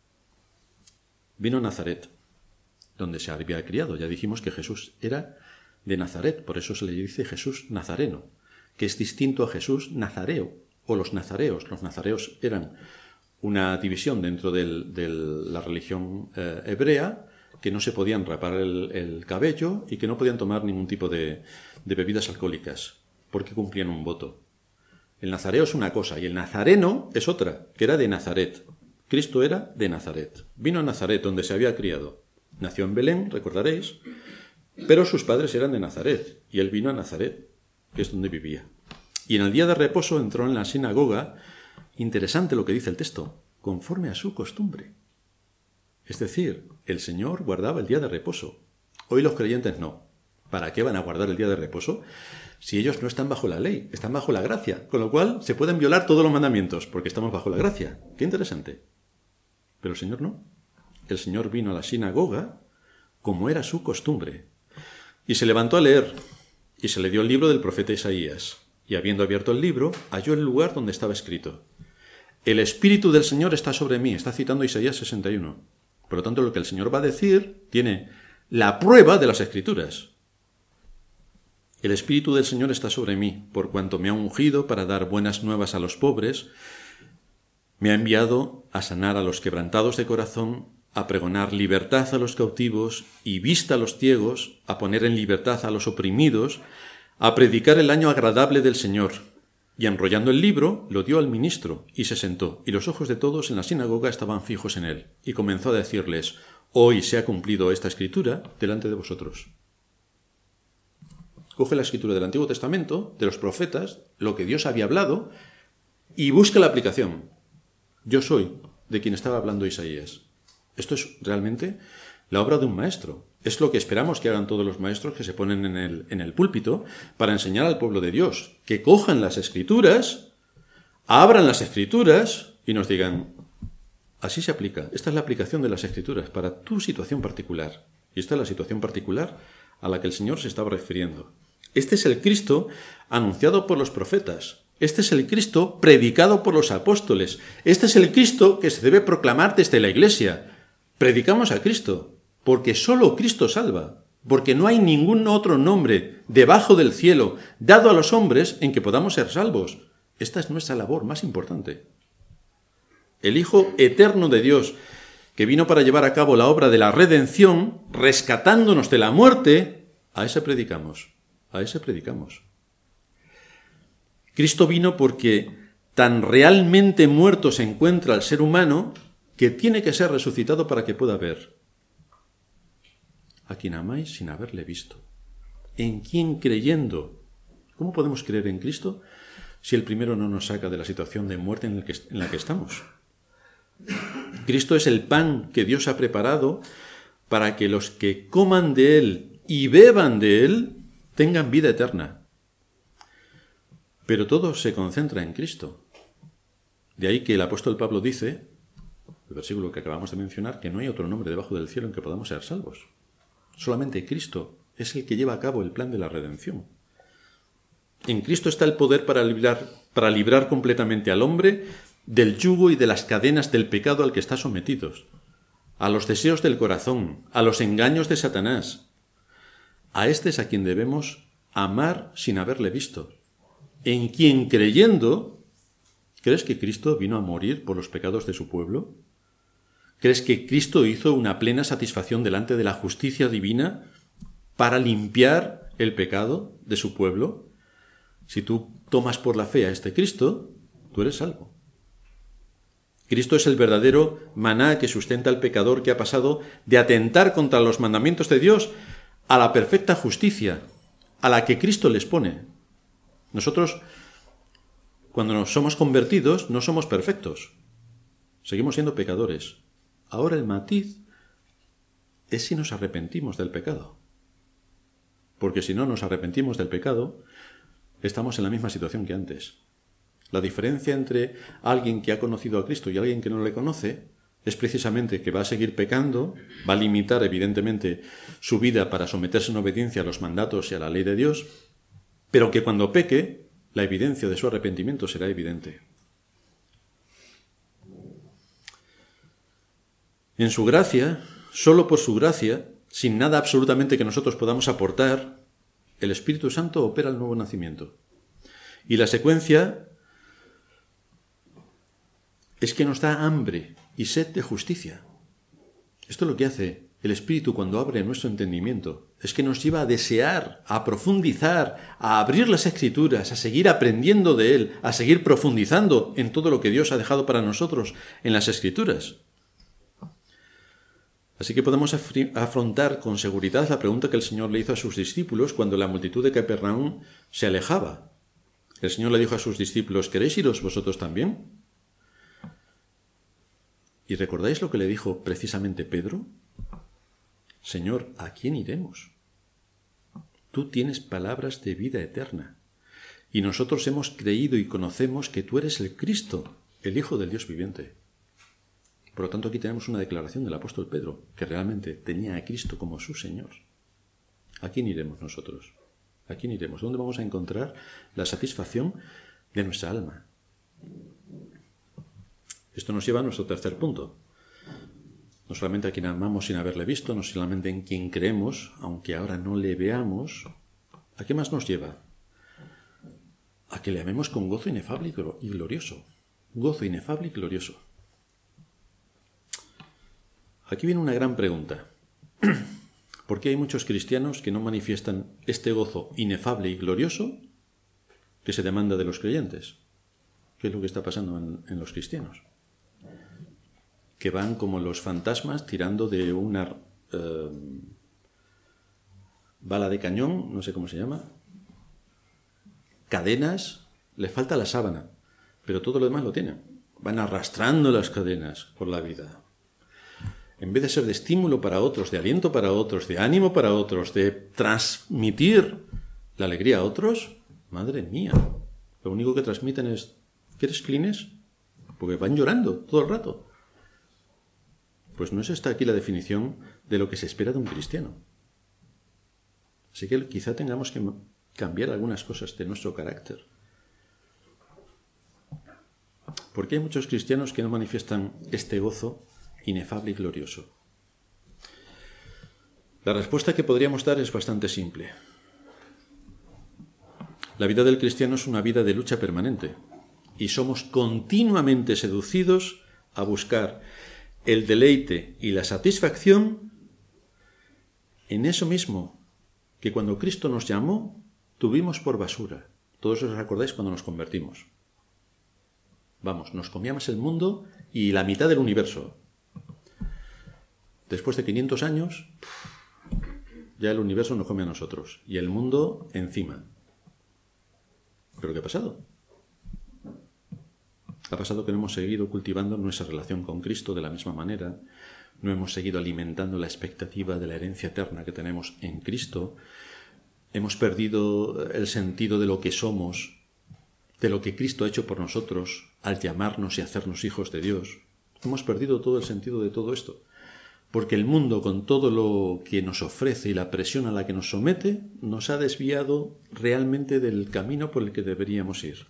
Vino a Nazaret, donde se había criado. Ya dijimos que Jesús era de Nazaret, por eso se le dice Jesús Nazareno, que es distinto a Jesús Nazareo, o los nazareos. Los nazareos eran una división dentro de la religión hebrea, que no se podían rapar el cabello y que no podían tomar ningún tipo de bebidas alcohólicas, porque cumplían un voto. El nazareo es una cosa y el nazareno es otra, que era de Nazaret. Cristo era de Nazaret. Vino a Nazaret, donde se había criado. Nació en Belén, recordaréis, pero sus padres eran de Nazaret, y él vino a Nazaret, que es donde vivía. Y en el día de reposo entró en la sinagoga. Interesante lo que dice el texto, conforme a su costumbre. Es decir, el Señor guardaba el día de reposo. Hoy los creyentes no. ¿Para qué van a guardar el día de reposo si ellos no están bajo la ley, están bajo la gracia? Con lo cual se pueden violar todos los mandamientos porque estamos bajo la gracia. ¡Qué interesante! Pero el Señor no. El Señor vino a la sinagoga como era su costumbre y se levantó a leer y se le dio el libro del profeta Isaías y habiendo abierto el libro halló el lugar donde estaba escrito: el Espíritu del Señor está sobre mí. Está citando Isaías 61. Por lo tanto, lo que el Señor va a decir tiene la prueba de las Escrituras. El Espíritu del Señor está sobre mí, por cuanto me ha ungido para dar buenas nuevas a los pobres, me ha enviado a sanar a los quebrantados de corazón, a pregonar libertad a los cautivos y vista a los ciegos, a poner en libertad a los oprimidos, a predicar el año agradable del Señor. Y enrollando el libro, lo dio al ministro, y se sentó, y los ojos de todos en la sinagoga estaban fijos en él, y comenzó a decirles: hoy se ha cumplido esta escritura delante de vosotros. Coge la escritura del Antiguo Testamento, de los profetas, lo que Dios había hablado, y busca la aplicación. Yo soy de quien estaba hablando Isaías. Esto es realmente la obra de un maestro. Es lo que esperamos que hagan todos los maestros que se ponen en el púlpito para enseñar al pueblo de Dios. Que cojan las Escrituras, abran las Escrituras y nos digan: así se aplica. Esta es la aplicación de las Escrituras para tu situación particular. Y esta es la situación particular a la que el Señor se estaba refiriendo. Este es el Cristo anunciado por los profetas. Este es el Cristo predicado por los apóstoles. Este es el Cristo que se debe proclamar desde la Iglesia. Predicamos a Cristo, porque solo Cristo salva, porque no hay ningún otro nombre debajo del cielo dado a los hombres en que podamos ser salvos. Esta es nuestra labor más importante. El Hijo eterno de Dios, que vino para llevar a cabo la obra de la redención, rescatándonos de la muerte, a ese predicamos. A ese predicamos. Cristo vino porque tan realmente muerto se encuentra el ser humano que tiene que ser resucitado para que pueda ver. A quien amáis sin haberle visto. En quien creyendo. ¿Cómo podemos creer en Cristo si el primero no nos saca de la situación de muerte en la que estamos? Cristo es el pan que Dios ha preparado para que los que coman de Él y beban de Él tengan vida eterna. Pero todo se concentra en Cristo. De ahí que el apóstol Pablo dice, el versículo que acabamos de mencionar, que no hay otro nombre debajo del cielo en que podamos ser salvos. Solamente Cristo es el que lleva a cabo el plan de la redención. En Cristo está el poder para librar completamente al hombre del yugo y de las cadenas del pecado al que está sometidos, a los deseos del corazón, a los engaños de Satanás. A este es a quien debemos amar sin haberle visto, en quien creyendo. ¿Crees que Cristo vino a morir por los pecados de su pueblo? ¿Crees que Cristo hizo una plena satisfacción delante de la justicia divina para limpiar el pecado de su pueblo? Si tú tomas por la fe a este Cristo, tú eres salvo. Cristo es el verdadero maná que sustenta al pecador que ha pasado de atentar contra los mandamientos de Dios a la perfecta justicia, a la que Cristo les pone. Nosotros, cuando nos somos convertidos, no somos perfectos. Seguimos siendo pecadores. Ahora el matiz es si nos arrepentimos del pecado. Porque si no nos arrepentimos del pecado, estamos en la misma situación que antes. La diferencia entre alguien que ha conocido a Cristo y alguien que no le conoce es precisamente que va a seguir pecando, va a limitar evidentemente su vida para someterse en obediencia a los mandatos y a la ley de Dios, pero que cuando peque, la evidencia de su arrepentimiento será evidente. En su gracia, solo por su gracia, sin nada absolutamente que nosotros podamos aportar, el Espíritu Santo opera el nuevo nacimiento. Y la secuencia es que nos da hambre y sed de justicia. Esto es lo que hace el Espíritu cuando abre nuestro entendimiento. Es que nos lleva a desear, a profundizar, a abrir las Escrituras, a seguir aprendiendo de Él, a seguir profundizando en todo lo que Dios ha dejado para nosotros en las Escrituras. Así que podemos afrontar con seguridad la pregunta que el Señor le hizo a sus discípulos cuando la multitud de Capernaum se alejaba. El Señor le dijo a sus discípulos, ¿queréis iros vosotros también? ¿Y recordáis lo que le dijo precisamente Pedro? Señor, ¿a quién iremos? Tú tienes palabras de vida eterna, y nosotros hemos creído y conocemos que tú eres el Cristo, el Hijo del Dios viviente. Por lo tanto, aquí tenemos una declaración del apóstol Pedro, que realmente tenía a Cristo como su Señor. ¿A quién iremos nosotros? ¿A quién iremos? ¿Dónde vamos a encontrar la satisfacción de nuestra alma? Esto nos lleva a nuestro tercer punto. No solamente a quien amamos sin haberle visto, no solamente en quien creemos, aunque ahora no le veamos. ¿A qué más nos lleva? A que le amemos con gozo inefable y glorioso. Gozo inefable y glorioso. Aquí viene una gran pregunta. ¿Por qué hay muchos cristianos que no manifiestan este gozo inefable y glorioso que se demanda de los creyentes? ¿Qué es lo que está pasando en los cristianos? Que van como los fantasmas tirando de una bala de cañón, no sé cómo se llama, cadenas, les falta la sábana, pero todo lo demás lo tienen. Van arrastrando las cadenas por la vida. En vez de ser de estímulo para otros, de aliento para otros, de ánimo para otros, de transmitir la alegría a otros, madre mía, lo único que transmiten es, ¿quieres Kleenex? Porque van llorando todo el rato. Pues no es esta aquí la definición de lo que se espera de un cristiano. Así que quizá tengamos que cambiar algunas cosas de nuestro carácter. ¿Por qué hay muchos cristianos que no manifiestan este gozo inefable y glorioso? La respuesta que podríamos dar es bastante simple. La vida del cristiano es una vida de lucha permanente y somos continuamente seducidos a buscar el deleite y la satisfacción en eso mismo que cuando Cristo nos llamó tuvimos por basura. Todos os acordáis cuando nos convertimos. Vamos, nos comíamos el mundo y la mitad del universo. Después de 500 años, ya el universo nos come a nosotros y el mundo encima. ¿qué es lo que ha pasado? Ha pasado que no hemos seguido cultivando nuestra relación con Cristo de la misma manera, no hemos seguido alimentando la expectativa de la herencia eterna que tenemos en Cristo, hemos perdido el sentido de lo que somos, de lo que Cristo ha hecho por nosotros al llamarnos y hacernos hijos de Dios. Hemos perdido todo el sentido de todo esto, porque el mundo, con todo lo que nos ofrece y la presión a la que nos somete, nos ha desviado realmente del camino por el que deberíamos ir.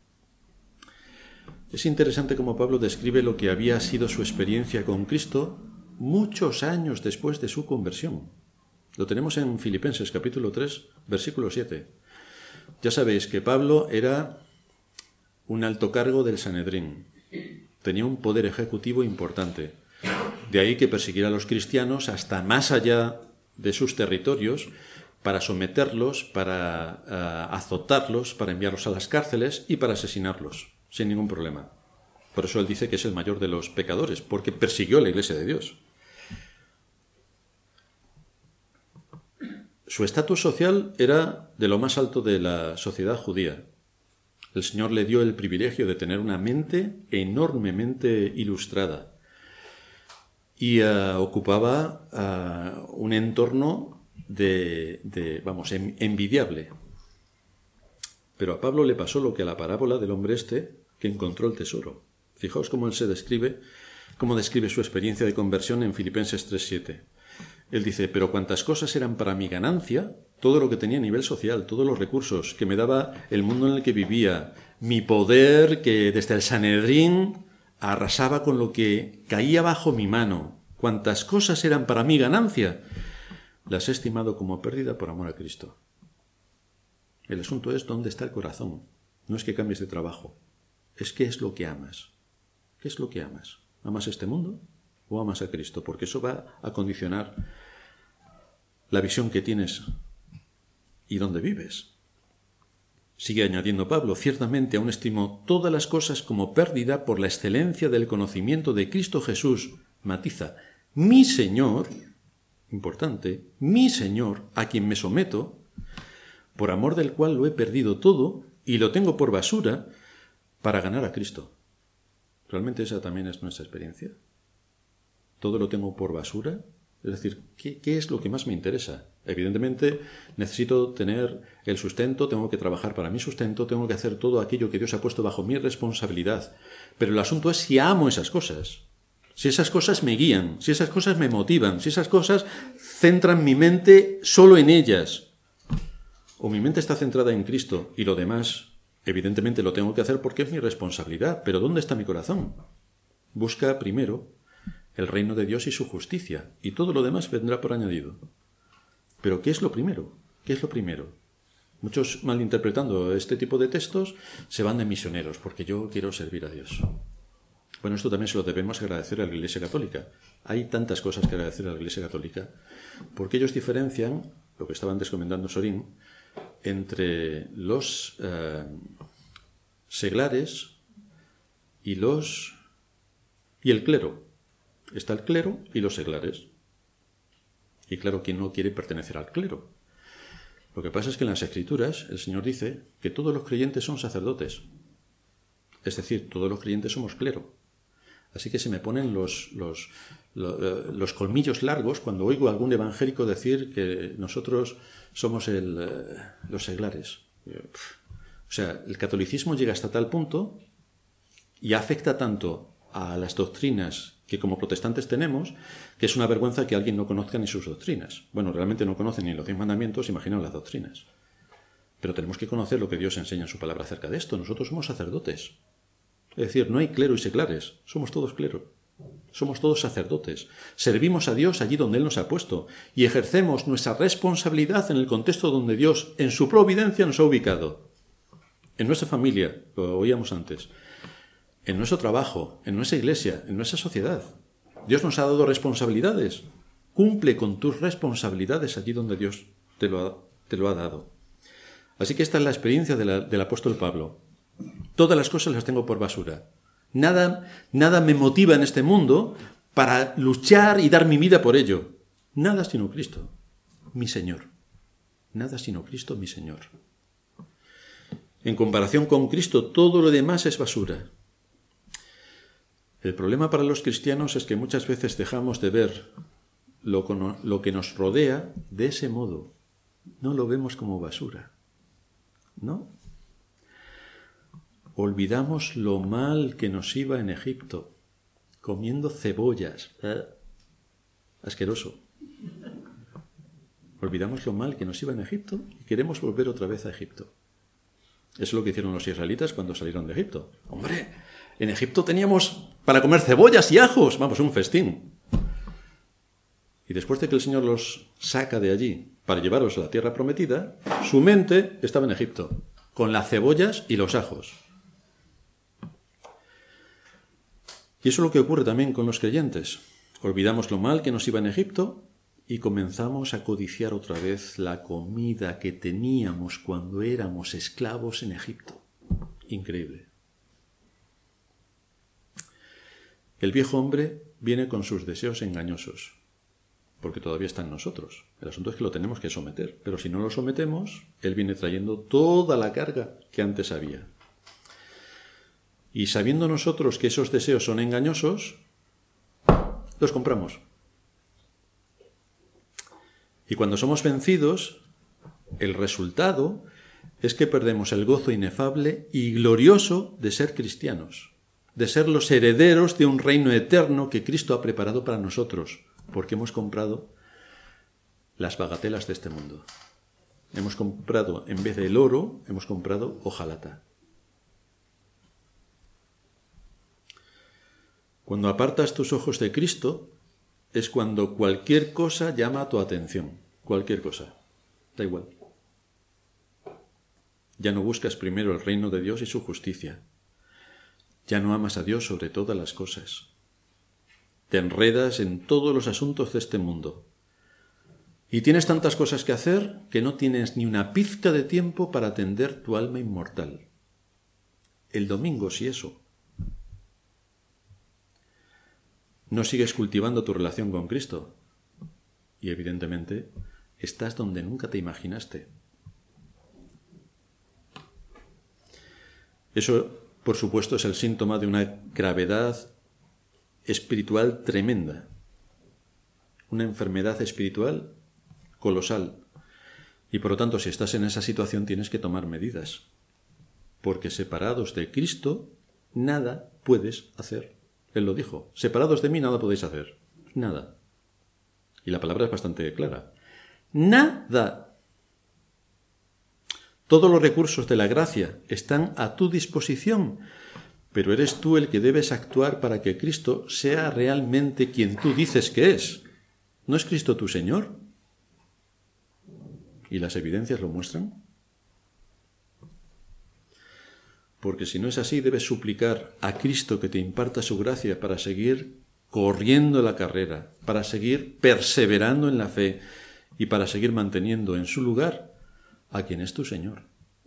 Es interesante cómo Pablo describe lo que había sido su experiencia con Cristo muchos años después de su conversión. Lo tenemos en Filipenses capítulo 3, versículo 7. Ya sabéis que Pablo era un alto cargo del Sanedrín. Tenía un poder ejecutivo importante. De ahí que persiguiera a los cristianos hasta más allá de sus territorios para someterlos, para azotarlos, para enviarlos a las cárceles y para asesinarlos, sin ningún problema. Por eso él dice que es el mayor de los pecadores, porque persiguió a la Iglesia de Dios. Su estatus social era de lo más alto de la sociedad judía. El Señor le dio el privilegio de tener una mente enormemente ilustrada y ocupaba un entorno envidiable. Pero a Pablo le pasó lo que a la parábola del hombre que encontró el tesoro. Fijaos cómo él cómo describe su experiencia de conversión en Filipenses 3:7. Él dice, pero cuantas cosas eran para mi ganancia, todo lo que tenía a nivel social, todos los recursos que me daba el mundo en el que vivía, mi poder que desde el Sanedrín arrasaba con lo que caía bajo mi mano, cuantas cosas eran para mi ganancia, las he estimado como pérdida por amor a Cristo. El asunto es dónde está el corazón. No es que cambies de trabajo, es qué es lo que amas. ¿Qué es lo que amas? ¿Amas este mundo o amas a Cristo? Porque eso va a condicionar la visión que tienes y dónde vives. Sigue añadiendo Pablo, ciertamente aún estimo todas las cosas como pérdida por la excelencia del conocimiento de Cristo Jesús. Matiza, mi Señor, importante, mi Señor, a quien me someto, por amor del cual lo he perdido todo y lo tengo por basura para ganar a Cristo. ¿Realmente esa también es nuestra experiencia? ¿Todo lo tengo por basura? Es decir, ¿qué es lo que más me interesa? Evidentemente, necesito tener el sustento, tengo que trabajar para mi sustento, tengo que hacer todo aquello que Dios ha puesto bajo mi responsabilidad. Pero el asunto es si amo esas cosas, si esas cosas me guían, si esas cosas me motivan, si esas cosas centran mi mente solo en ellas. O mi mente está centrada en Cristo y lo demás, evidentemente lo tengo que hacer porque es mi responsabilidad. Pero ¿dónde está mi corazón? Busca primero el reino de Dios y su justicia, y todo lo demás vendrá por añadido. Pero ¿qué es lo primero? ¿Qué es lo primero? Muchos, malinterpretando este tipo de textos, se van de misioneros, porque yo quiero servir a Dios. Bueno, esto también se lo debemos agradecer a la Iglesia Católica. Hay tantas cosas que agradecer a la Iglesia Católica, porque ellos diferencian, lo que estaba antes comentando Sorín, entre los seglares y el clero. Está el clero y los seglares. Y claro, ¿quién no quiere pertenecer al clero? Lo que pasa es que en las Escrituras el Señor dice que todos los creyentes son sacerdotes. Es decir, todos los creyentes somos clero. Así que se me ponen los colmillos largos cuando oigo a algún evangélico decir que nosotros somos los seglares. O sea, el catolicismo llega hasta tal punto y afecta tanto a las doctrinas que como protestantes tenemos, que es una vergüenza que alguien no conozca ni sus doctrinas. Bueno, realmente no conocen ni los 10 mandamientos, imaginaos las doctrinas. Pero tenemos que conocer lo que Dios enseña en su palabra acerca de esto. Nosotros somos sacerdotes. Es decir, no hay clero y seglares, somos todos clero. Somos todos sacerdotes. Servimos a Dios allí donde Él nos ha puesto y ejercemos nuestra responsabilidad en el contexto donde Dios, en su providencia, nos ha ubicado. En nuestra familia, lo oíamos antes, en nuestro trabajo, en nuestra iglesia, en nuestra sociedad. Dios nos ha dado responsabilidades. Cumple con tus responsabilidades allí donde Dios te lo ha dado. Así que esta es la experiencia del apóstol Pablo. Todas las cosas las tengo por basura. Nada me motiva en este mundo para luchar y dar mi vida por ello. Nada sino Cristo, mi Señor. Nada sino Cristo, mi Señor. En comparación con Cristo, todo lo demás es basura. El problema para los cristianos es que muchas veces dejamos de ver lo que nos rodea de ese modo. No lo vemos como basura. ¿No? Olvidamos lo mal que nos iba en Egipto, comiendo cebollas. Asqueroso. Olvidamos lo mal que nos iba en Egipto y queremos volver otra vez a Egipto. Eso es lo que hicieron los israelitas cuando salieron de Egipto. ¡Hombre! En Egipto teníamos para comer cebollas y ajos. Vamos, un festín. Y después de que el Señor los saca de allí para llevarlos a la tierra prometida, su mente estaba en Egipto, con las cebollas y los ajos. Y eso es lo que ocurre también con los creyentes. Olvidamos lo mal que nos iba en Egipto y comenzamos a codiciar otra vez la comida que teníamos cuando éramos esclavos en Egipto. Increíble. El viejo hombre viene con sus deseos engañosos, porque todavía está en nosotros. El asunto es que lo tenemos que someter, pero si no lo sometemos, él viene trayendo toda la carga que antes había. Y sabiendo nosotros que esos deseos son engañosos, los compramos. Y cuando somos vencidos, el resultado es que perdemos el gozo inefable y glorioso de ser cristianos, de ser los herederos de un reino eterno que Cristo ha preparado para nosotros, porque hemos comprado las bagatelas de este mundo. Hemos comprado, en vez del oro, hemos comprado hojalata. Cuando apartas tus ojos de Cristo, es cuando cualquier cosa llama tu atención. Cualquier cosa. Da igual. Ya no buscas primero el reino de Dios y su justicia. Ya no amas a Dios sobre todas las cosas. Te enredas en todos los asuntos de este mundo. Y tienes tantas cosas que hacer que no tienes ni una pizca de tiempo para atender tu alma inmortal. El domingo, si eso. No sigues cultivando tu relación con Cristo. Y evidentemente estás donde nunca te imaginaste. Eso, por supuesto, es el síntoma de una gravedad espiritual tremenda. Una enfermedad espiritual colosal. Y por lo tanto, si estás en esa situación, tienes que tomar medidas. Porque separados de Cristo, nada puedes hacer. Él lo dijo, separados de mí nada podéis hacer. Nada. Y la palabra es bastante clara. Nada. Todos los recursos de la gracia están a tu disposición, pero eres tú el que debes actuar para que Cristo sea realmente quien tú dices que es. ¿No es Cristo tu Señor? ¿Y las evidencias lo muestran? Porque si no es así, debes suplicar a Cristo que te imparta su gracia para seguir corriendo la carrera, para seguir perseverando en la fe y para seguir manteniendo en su lugar a quien es tu Señor.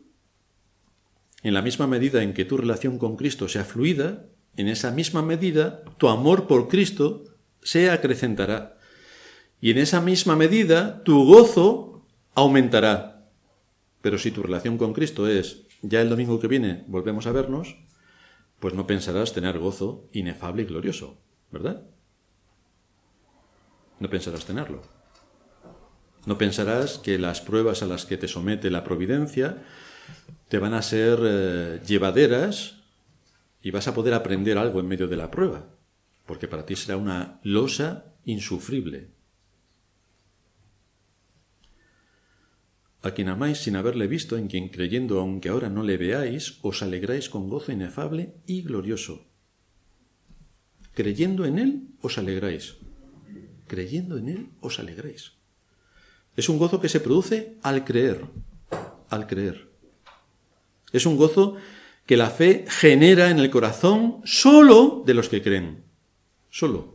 En la misma medida en que tu relación con Cristo sea fluida, en esa misma medida tu amor por Cristo se acrecentará. Y en esa misma medida tu gozo aumentará. Pero si tu relación con Cristo es ya el domingo que viene volvemos a vernos, pues no pensarás tener gozo inefable y glorioso, ¿verdad? No pensarás tenerlo. No pensarás que las pruebas a las que te somete la providencia te van a ser llevaderas y vas a poder aprender algo en medio de la prueba, porque para ti será una losa insufrible. A quien amáis sin haberle visto, en quien creyendo, aunque ahora no le veáis, os alegráis con gozo inefable y glorioso. Creyendo en Él, os alegráis. Creyendo en Él, os alegráis. Es un gozo que se produce al creer. Al creer. Es un gozo que la fe genera en el corazón solo de los que creen. Solo.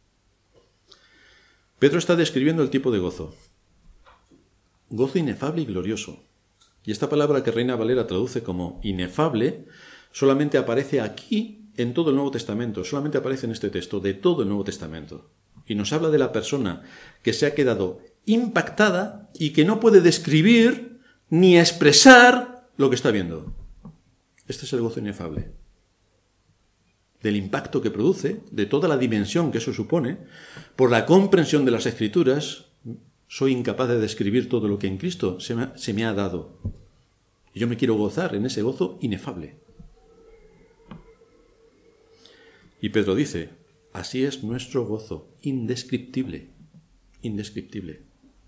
Pedro está describiendo el tipo de gozo. Gozo inefable y glorioso. Y esta palabra que Reina Valera traduce como inefable solamente aparece aquí en todo el Nuevo Testamento, solamente aparece en este texto de todo el Nuevo Testamento. Y nos habla de la persona que se ha quedado impactada y que no puede describir ni expresar lo que está viendo. Este es el gozo inefable. Del impacto que produce, de toda la dimensión que eso supone, por la comprensión de las Escrituras, soy incapaz de describir todo lo que en Cristo se me ha dado. Y yo me quiero gozar en ese gozo inefable. Y Pedro dice, así es nuestro gozo, indescriptible, indescriptible.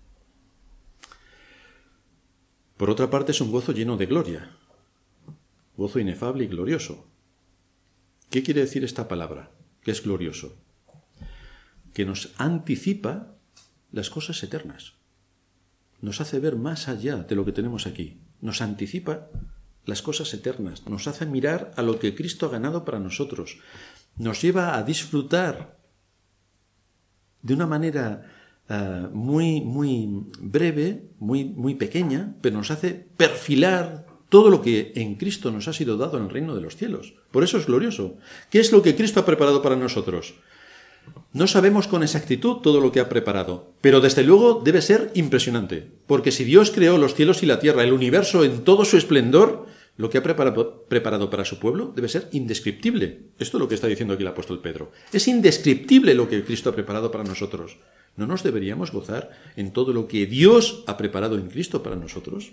Por otra parte, es un gozo lleno de gloria, gozo inefable y glorioso. ¿Qué quiere decir esta palabra? Que es glorioso. Que nos anticipa las cosas eternas. Nos hace ver más allá de lo que tenemos aquí. Nos anticipa las cosas eternas. Nos hace mirar a lo que Cristo ha ganado para nosotros. Nos lleva a disfrutar de una manera muy breve, muy pequeña, pero nos hace perfilar todo lo que en Cristo nos ha sido dado en el reino de los cielos. Por eso es glorioso. ¿Qué es lo que Cristo ha preparado para nosotros? No sabemos con exactitud todo lo que ha preparado, pero desde luego debe ser impresionante, porque si Dios creó los cielos y la tierra, el universo en todo su esplendor, lo que ha preparado para su pueblo debe ser indescriptible. Esto es lo que está diciendo aquí el apóstol Pedro. Es indescriptible lo que Cristo ha preparado para nosotros. ¿No nos deberíamos gozar en todo lo que Dios ha preparado en Cristo para nosotros?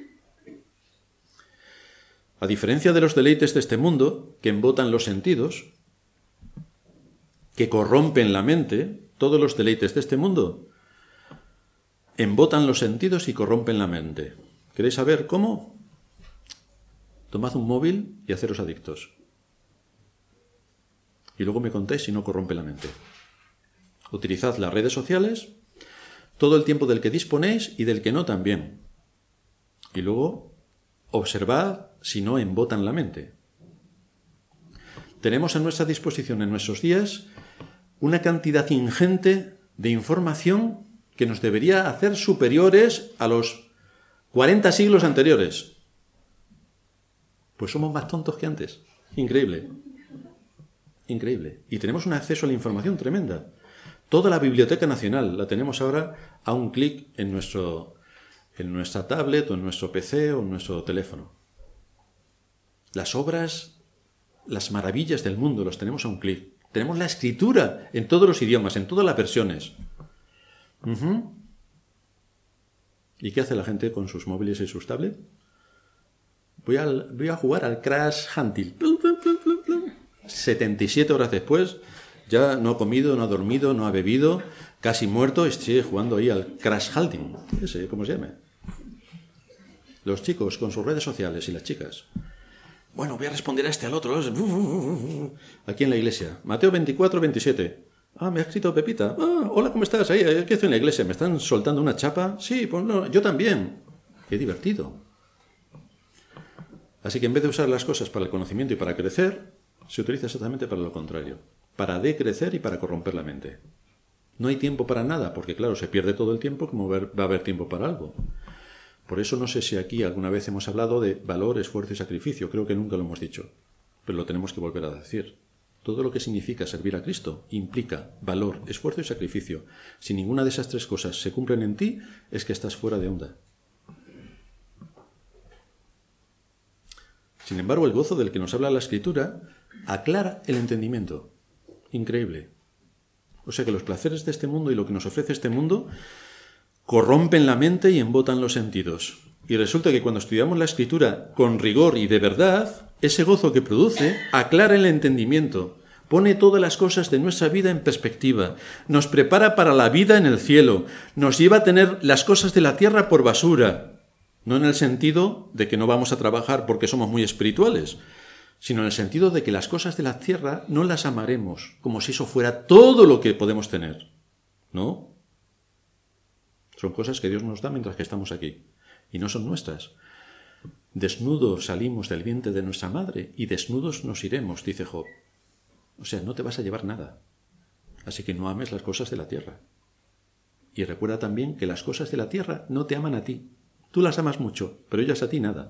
A diferencia de los deleites de este mundo, que embotan los sentidos, que corrompen la mente, todos los deleites de este mundo embotan los sentidos y corrompen la mente. ¿Queréis saber cómo? Tomad un móvil y haceros adictos. Y luego me contáis si no corrompe la mente. Utilizad las redes sociales, todo el tiempo del que disponéis y del que no también. Y luego observad si no embotan la mente. Tenemos a nuestra disposición en nuestros días una cantidad ingente de información que nos debería hacer superiores a los 40 siglos anteriores. Pues somos más tontos que antes. Increíble. Increíble. Y tenemos un acceso a la información tremenda. Toda la Biblioteca Nacional la tenemos ahora a un clic en nuestra tablet o en nuestro PC o en nuestro teléfono. Las obras, las maravillas del mundo las tenemos a un clic. Tenemos la escritura en todos los idiomas, en todas las versiones. ¿Y qué hace la gente con sus móviles y sus tablets? Voy a jugar al Crash Hunting. 77 horas después, ya no ha comido, no ha dormido, no ha bebido, casi muerto, y sigue jugando ahí al Crash Hunting. No sé cómo se llama. Los chicos con sus redes sociales y las chicas. Bueno, voy a responder a este, al otro. Aquí en la iglesia. Mateo 24, 27. Ah, me ha escrito Pepita. Ah, hola, ¿cómo estás? Ahí, ¿qué estoy en la iglesia? ¿Me están soltando una chapa? Sí, pues no, yo también. Qué divertido. Así que en vez de usar las cosas para el conocimiento y para crecer, se utiliza exactamente para lo contrario. Para decrecer y para corromper la mente. No hay tiempo para nada, porque claro, se pierde todo el tiempo, como va a haber tiempo para algo. Por eso no sé si aquí alguna vez hemos hablado de valor, esfuerzo y sacrificio. Creo que nunca lo hemos dicho, pero lo tenemos que volver a decir. Todo lo que significa servir a Cristo implica valor, esfuerzo y sacrificio. Si ninguna de esas tres cosas se cumplen en ti, es que estás fuera de onda. Sin embargo, el gozo del que nos habla la Escritura aclara el entendimiento. Increíble. O sea que los placeres de este mundo y lo que nos ofrece este mundo corrompen la mente y embotan los sentidos. Y resulta que cuando estudiamos la Escritura con rigor y de verdad, ese gozo que produce aclara el entendimiento, pone todas las cosas de nuestra vida en perspectiva, nos prepara para la vida en el cielo, nos lleva a tener las cosas de la tierra por basura, no en el sentido de que no vamos a trabajar porque somos muy espirituales, sino en el sentido de que las cosas de la tierra no las amaremos como si eso fuera todo lo que podemos tener. ¿No? Son cosas que Dios nos da mientras que estamos aquí, y no son nuestras. Desnudos salimos del vientre de nuestra madre, y desnudos nos iremos, dice Job. O sea, no te vas a llevar nada. Así que no ames las cosas de la tierra. Y recuerda también que las cosas de la tierra no te aman a ti. Tú las amas mucho, pero ellas a ti nada.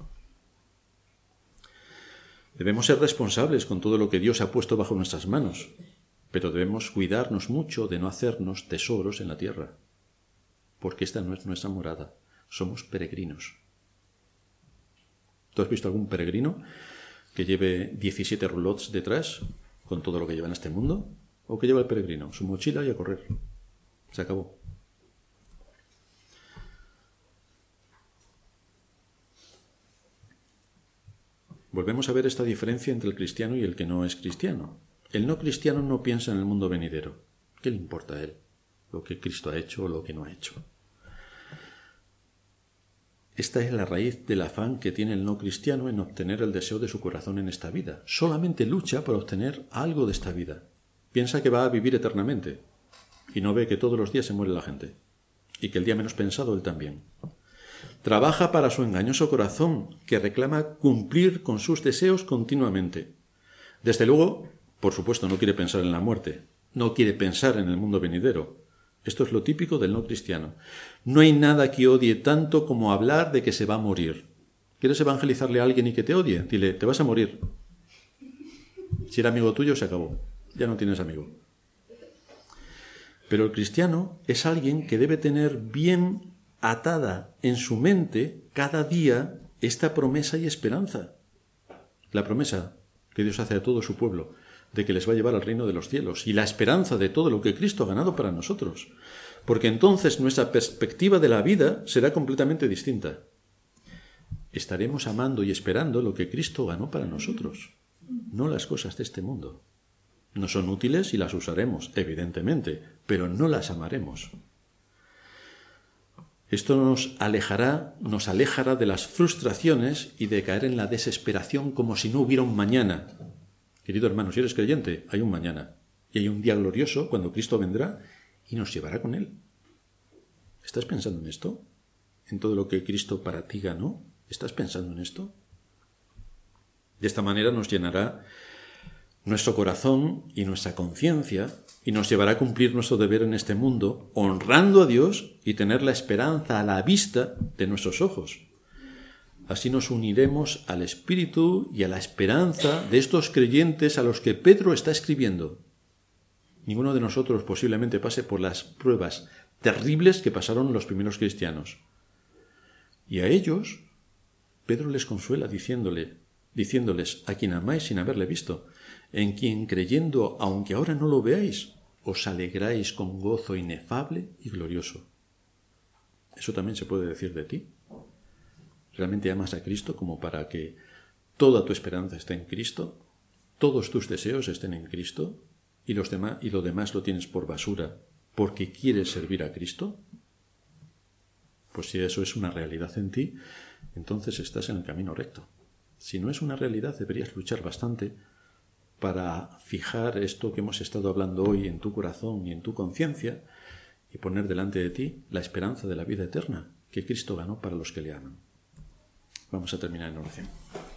Debemos ser responsables con todo lo que Dios ha puesto bajo nuestras manos, pero debemos cuidarnos mucho de no hacernos tesoros en la tierra. Porque esta no es nuestra morada, somos peregrinos. ¿Tú has visto algún peregrino que lleve 17 roulottes detrás con todo lo que lleva en este mundo? ¿O que lleva el peregrino? Su mochila y a correr. Se acabó. Volvemos a ver esta diferencia entre el cristiano y el que no es cristiano. El no cristiano no piensa en el mundo venidero. ¿Qué le importa a él? Lo que Cristo ha hecho o lo que no ha hecho. Esta es la raíz del afán que tiene el no cristiano en obtener el deseo de su corazón en esta vida. Solamente lucha por obtener algo de esta vida. Piensa que va a vivir eternamente y no ve que todos los días se muere la gente y que el día menos pensado él también. Trabaja para su engañoso corazón, que reclama cumplir con sus deseos continuamente. Desde luego, por supuesto, no quiere pensar en la muerte, no quiere pensar en el mundo venidero. Esto es lo típico del no cristiano. No hay nada que odie tanto como hablar de que se va a morir. ¿Quieres evangelizarle a alguien y que te odie? Dile, te vas a morir. Si era amigo tuyo, se acabó. Ya no tienes amigo. Pero el cristiano es alguien que debe tener bien atada en su mente cada día esta promesa y esperanza. La promesa que Dios hace a todo su pueblo, de que les va a llevar al reino de los cielos, y la esperanza de todo lo que Cristo ha ganado para nosotros. Porque entonces nuestra perspectiva de la vida será completamente distinta. Estaremos amando y esperando lo que Cristo ganó para nosotros, no las cosas de este mundo. No son útiles y las usaremos, evidentemente, pero no las amaremos. Esto nos alejará de las frustraciones y de caer en la desesperación como si no hubiera un mañana. Querido hermano, si eres creyente, hay un mañana. Y hay un día glorioso cuando Cristo vendrá y nos llevará con Él. ¿Estás pensando en esto? ¿En todo lo que Cristo para ti ganó? ¿Estás pensando en esto? De esta manera nos llenará nuestro corazón y nuestra conciencia y nos llevará a cumplir nuestro deber en este mundo, honrando a Dios y tener la esperanza a la vista de nuestros ojos. Así nos uniremos al espíritu y a la esperanza de estos creyentes a los que Pedro está escribiendo. Ninguno de nosotros posiblemente pase por las pruebas terribles que pasaron los primeros cristianos. Y a ellos, Pedro les consuela diciéndoles, a quien amáis sin haberle visto, en quien creyendo, aunque ahora no lo veáis, os alegráis con gozo inefable y glorioso. Eso también se puede decir de ti. ¿Realmente amas a Cristo como para que toda tu esperanza esté en Cristo? ¿Todos tus deseos estén en Cristo? ¿Y lo demás lo tienes por basura porque quieres servir a Cristo? Pues si eso es una realidad en ti, entonces estás en el camino recto. Si no es una realidad, deberías luchar bastante para fijar esto que hemos estado hablando hoy en tu corazón y en tu conciencia y poner delante de ti la esperanza de la vida eterna que Cristo ganó para los que le aman. Vamos a terminar en oración.